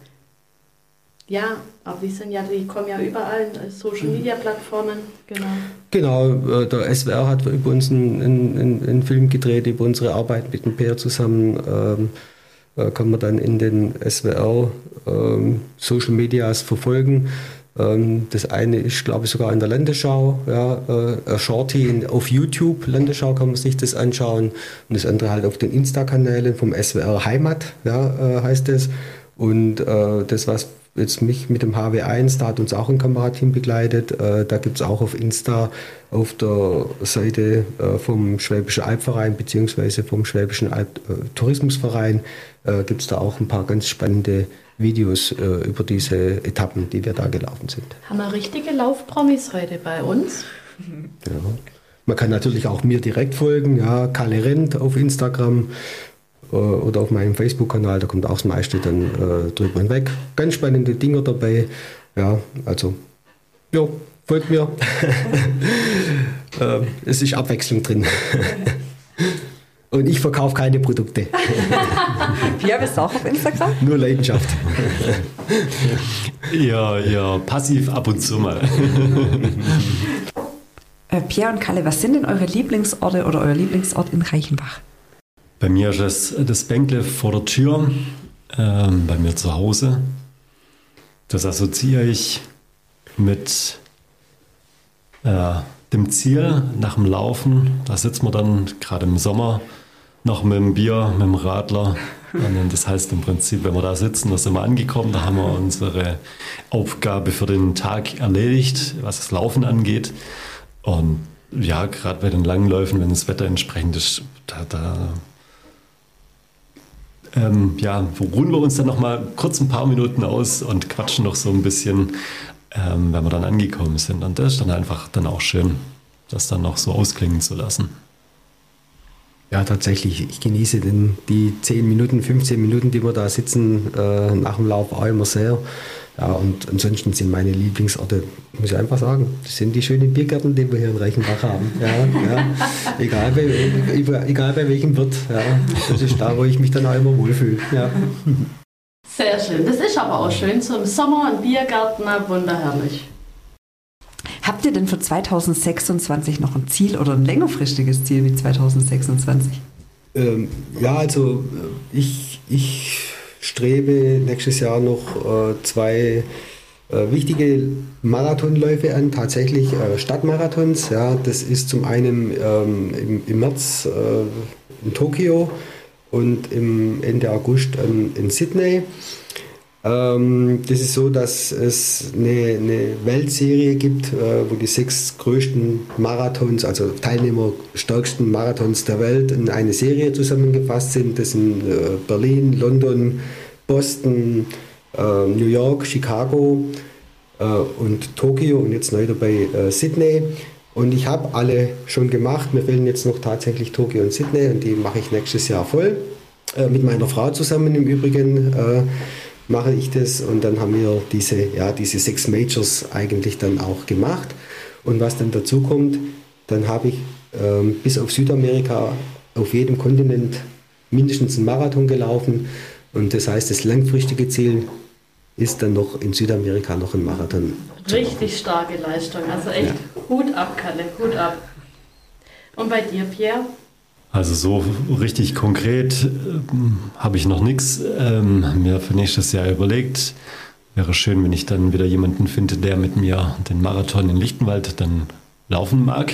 Ja, aber die sind ja, die kommen ja überall in Social Media Plattformen, genau. Genau, der S W R hat über uns einen, einen, einen Film gedreht, über unsere Arbeit mit dem Peer zusammen. Ähm, kann man dann in den S W R ähm, Social Medias verfolgen. Ähm, das eine ist, glaube ich, sogar in der Landesschau, ja, äh, Shorty in, auf YouTube, Landesschau kann man sich das anschauen. Und das andere halt auf den Insta-Kanälen vom S W R Heimat, ja, äh, heißt es. Und äh, das, was jetzt mich mit dem H W eins, da hat uns auch ein Kamerateam begleitet. Äh, da gibt es auch auf Insta auf der Seite äh, vom Schwäbischen Albverein bzw. vom Schwäbischen Alb äh, Tourismusverein äh, gibt es da auch ein paar ganz spannende Videos äh, über diese Etappen, die wir da gelaufen sind. Haben wir richtige Laufpromis heute bei uns? Ja. Man kann natürlich auch mir direkt folgen, ja, Kalle Rennt auf Instagram äh, oder auf meinem Facebook-Kanal, da kommt auch das meiste dann äh, drüber hinweg. Ganz spannende Dinger dabei, ja, also, ja, folgt mir. äh, es ist Abwechslung drin. Und ich verkaufe keine Produkte. Pia, bist du auch auf Instagram? Nur Leidenschaft. Ja, ja, passiv ab und zu mal. Äh, Pia und Kalle, was sind denn eure Lieblingsorte oder euer Lieblingsort in Reichenbach? Bei mir ist das, das Bänkle vor der Tür, ähm, bei mir zu Hause. Das assoziiere ich mit äh, dem Ziel nach dem Laufen. Da sitzt man dann gerade im Sommer noch mit dem Bier, mit dem Radler. Und das heißt im Prinzip, wenn wir da sitzen, da sind wir angekommen, da haben wir unsere Aufgabe für den Tag erledigt, was das Laufen angeht. Und ja, gerade bei den langen Läufen, wenn das Wetter entsprechend ist, da, da ähm, ja, ruhen wir uns dann noch mal kurz ein paar Minuten aus und quatschen noch so ein bisschen, ähm, wenn wir dann angekommen sind. Und das ist dann einfach dann auch schön, das dann noch so ausklingen zu lassen. Ja, tatsächlich. Ich genieße den, die zehn Minuten, fünfzehn Minuten, die wir da sitzen, äh, nach dem Lauf auch immer sehr. Ja, und ansonsten sind meine Lieblingsorte, muss ich einfach sagen, das sind die schönen Biergärten, die wir hier in Reichenbach haben. Ja, ja. Egal, bei, egal bei welchem Wirt. Ja. Das ist da, wo ich mich dann auch immer wohlfühle. Ja. Sehr schön. Das ist aber auch schön. Zum Sommer ein Biergarten, wunderherrlich. Habt ihr denn für zweitausendsechsundzwanzig noch ein Ziel oder ein längerfristiges Ziel wie zweitausendsechsundzwanzig? Ähm, ja, also ich, ich strebe nächstes Jahr noch äh, zwei äh, wichtige Marathonläufe an, tatsächlich äh, Stadtmarathons. Ja, das ist zum einen ähm, im, im März äh, in Tokio und im Ende August ähm, in Sydney. Ähm, das ist so, dass es eine, eine Weltserie gibt, äh, wo die sechs größten Marathons, also teilnehmerstärksten Marathons der Welt in eine Serie zusammengefasst sind. Das sind äh, Berlin, London, Boston, äh, New York, Chicago äh, und Tokio und jetzt neu dabei äh, Sydney. Und ich habe alle schon gemacht. Mir fehlen jetzt noch tatsächlich Tokio und Sydney und die mache ich nächstes Jahr voll. Äh, mit meiner Frau zusammen im Übrigen. Äh, mache ich das und dann haben wir diese, ja, diese sechs Majors eigentlich dann auch gemacht. Und was dann dazu kommt, dann habe ich ähm, bis auf Südamerika auf jedem Kontinent mindestens einen Marathon gelaufen. Und das heißt, das langfristige Ziel ist dann noch in Südamerika noch ein Marathon. Richtig starke Leistung. Also echt ja. Hut ab, Kalle, Hut ab. Und bei dir, Pierre? Also so richtig konkret ähm, habe ich noch nichts ähm, mir für nächstes Jahr überlegt. Wäre schön, wenn ich dann wieder jemanden finde, der mit mir den Marathon in Lichtenwald dann laufen mag.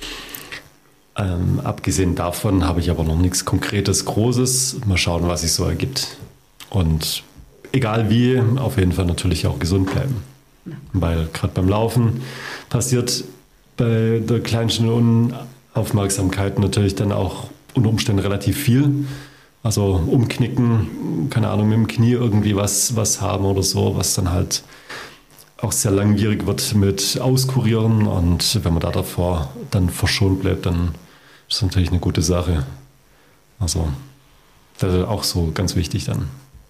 Ähm, abgesehen davon habe ich aber noch nichts Konkretes, Großes. Mal schauen, was sich so ergibt. Und egal wie, auf jeden Fall natürlich auch gesund bleiben. Weil gerade beim Laufen passiert bei der kleinsten Unaufmerksamkeit natürlich dann auch unter Umständen relativ viel. Also umknicken, keine Ahnung, mit dem Knie irgendwie was, was haben oder so, was dann halt auch sehr langwierig wird mit Auskurieren. Und wenn man da davor dann verschont bleibt, dann ist das natürlich eine gute Sache. Also das ist auch so ganz wichtig dann.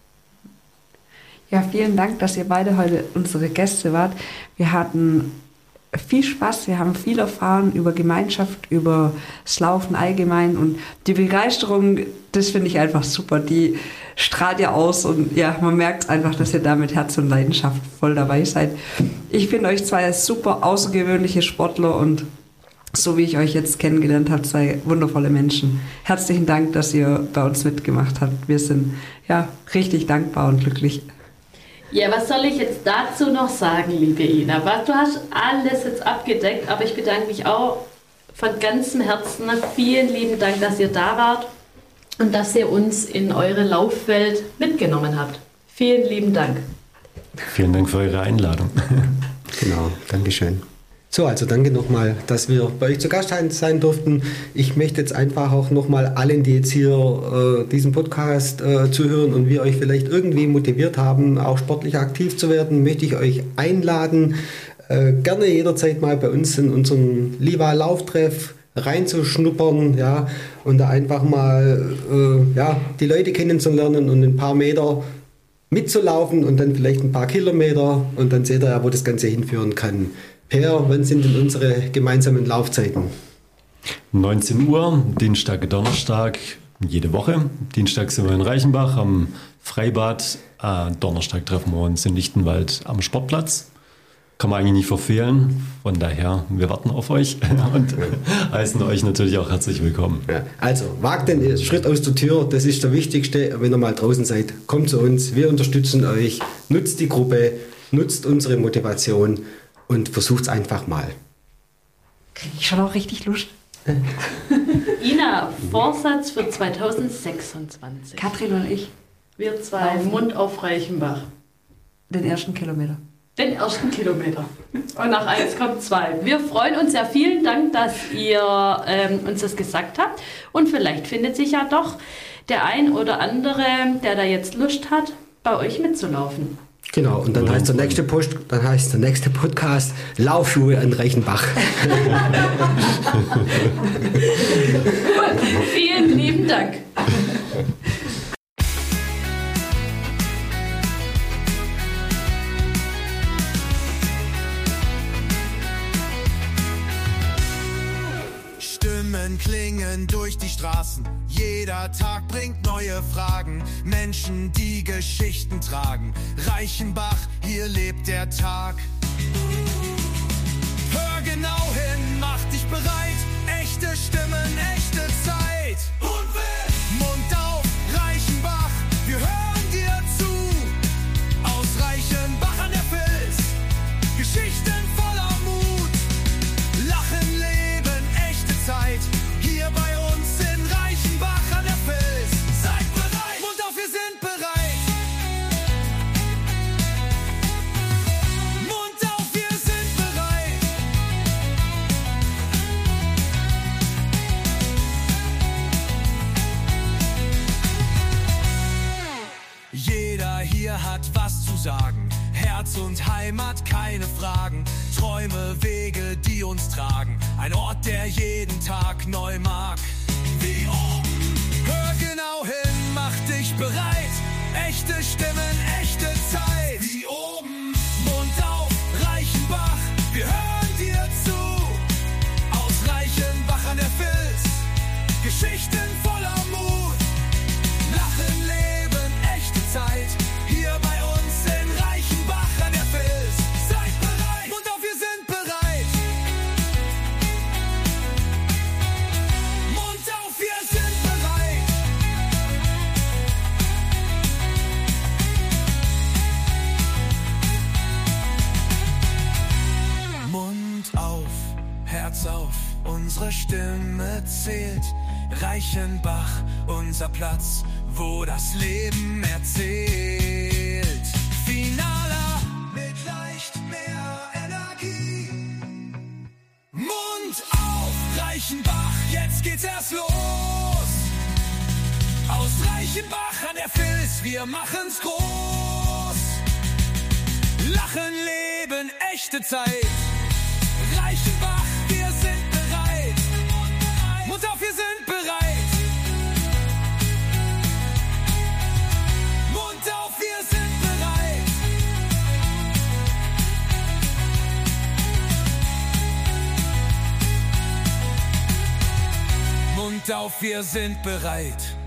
Ja, vielen Dank, dass ihr beide heute unsere Gäste wart. Wir hatten viel Spaß, wir haben viel erfahren über Gemeinschaft, über das Laufen allgemein und die Begeisterung, das finde ich einfach super. Die strahlt ja aus und ja, man merkt einfach, dass ihr da mit Herz und Leidenschaft voll dabei seid. Ich finde euch zwei super außergewöhnliche Sportler und so wie ich euch jetzt kennengelernt habe, zwei wundervolle Menschen. Herzlichen Dank, dass ihr bei uns mitgemacht habt. Wir sind ja richtig dankbar und glücklich. Ja, was soll ich jetzt dazu noch sagen, liebe Ina? Du hast alles jetzt abgedeckt, aber ich bedanke mich auch von ganzem Herzen. Vielen lieben Dank, dass ihr da wart und dass ihr uns in eure Laufwelt mitgenommen habt. Vielen lieben Dank. Vielen Dank für eure Einladung. Genau, Dankeschön. So, also danke nochmal, dass wir bei euch zu Gast sein durften. Ich möchte jetzt einfach auch nochmal allen, die jetzt hier äh, diesen Podcast äh, zuhören und wir euch vielleicht irgendwie motiviert haben, auch sportlich aktiv zu werden, möchte ich euch einladen, äh, gerne jederzeit mal bei uns in unserem Liva Lauftreff reinzuschnuppern, ja, und da einfach mal äh, ja, die Leute kennenzulernen und ein paar Meter mitzulaufen und dann vielleicht ein paar Kilometer und dann seht ihr ja, wo das Ganze hinführen kann. Per, wann sind denn unsere gemeinsamen Laufzeiten? neunzehn Uhr, Dienstag, Donnerstag, jede Woche. Dienstag sind wir in Reichenbach am Freibad. Äh, Donnerstag treffen wir uns in Lichtenwald am Sportplatz. Kann man eigentlich nicht verfehlen. Von daher, wir warten auf euch und heißen euch natürlich auch herzlich willkommen. Ja, also, wagt den Schritt aus der Tür. Das ist der Wichtigste. Wenn ihr mal draußen seid, kommt zu uns. Wir unterstützen euch. Nutzt die Gruppe, nutzt unsere Motivation. Und versucht's einfach mal. Kriege ich schon auch richtig Lust. Ina, Vorsatz für zweitausendsechsundzwanzig. Katrin und ich. Wir zwei, Mund auf Reichenbach. Den ersten Kilometer. Den ersten Kilometer. Und nach eins kommt zwei. Wir freuen uns sehr. Vielen Dank, dass ihr ähm, uns das gesagt habt. Und vielleicht findet sich ja doch der ein oder andere, der da jetzt Lust hat, bei euch mitzulaufen. Genau, und dann heißt der nächste Post, dann heißt der nächste Podcast Laufschuhe in Reichenbach. Vielen lieben Dank. Stimmen klingen durch die Straßen. Jeder Tag bringt neue Fragen. Menschen, die Geschichten tragen. Reichenbach, hier lebt der Tag. Hör genau hin, mach dich bereit. Echte Stimmen, echte Zeit. Und wer? Mund auf, Reichenbach, wir hören dir zu. Aus Reichenbach an der Vils, Geschichten voller Mut. Lachen, Leben, echte Zeit. Hier bei uns in Reichenbach an der Vils. Seid bereit, Mund auf, wir sind bereit. Mund auf, wir sind bereit. Jeder hier hat was zu sagen. Herz und Heimat, keine Fragen. Träume, Wege, die uns tragen. Ein Ort, der jeden Tag neu mag. Wie oben, hör genau hin, mach dich bereit. Echte Stimmen, echte Zeit. Wie oben, Mund auf, Reichenbach, wir hören dir zu. Aus Reichenbach an der Vils, Geschichten voller Mut. Lachen, Leben, echte Zeit. Hier bei uns in Reichenbach. erzählt. Reichenbach, unser Platz, wo das Leben erzählt. Finaler mit leicht mehr Energie. Mund auf, Reichenbach, jetzt geht's erst los. Aus Reichenbach an der Vils, wir machen's groß. Lachen, Leben, echte Zeit. Reichenbach, wir sind bereit. Mund auf, wir sind bereit. Mund auf, wir sind bereit. Mund auf, wir sind bereit.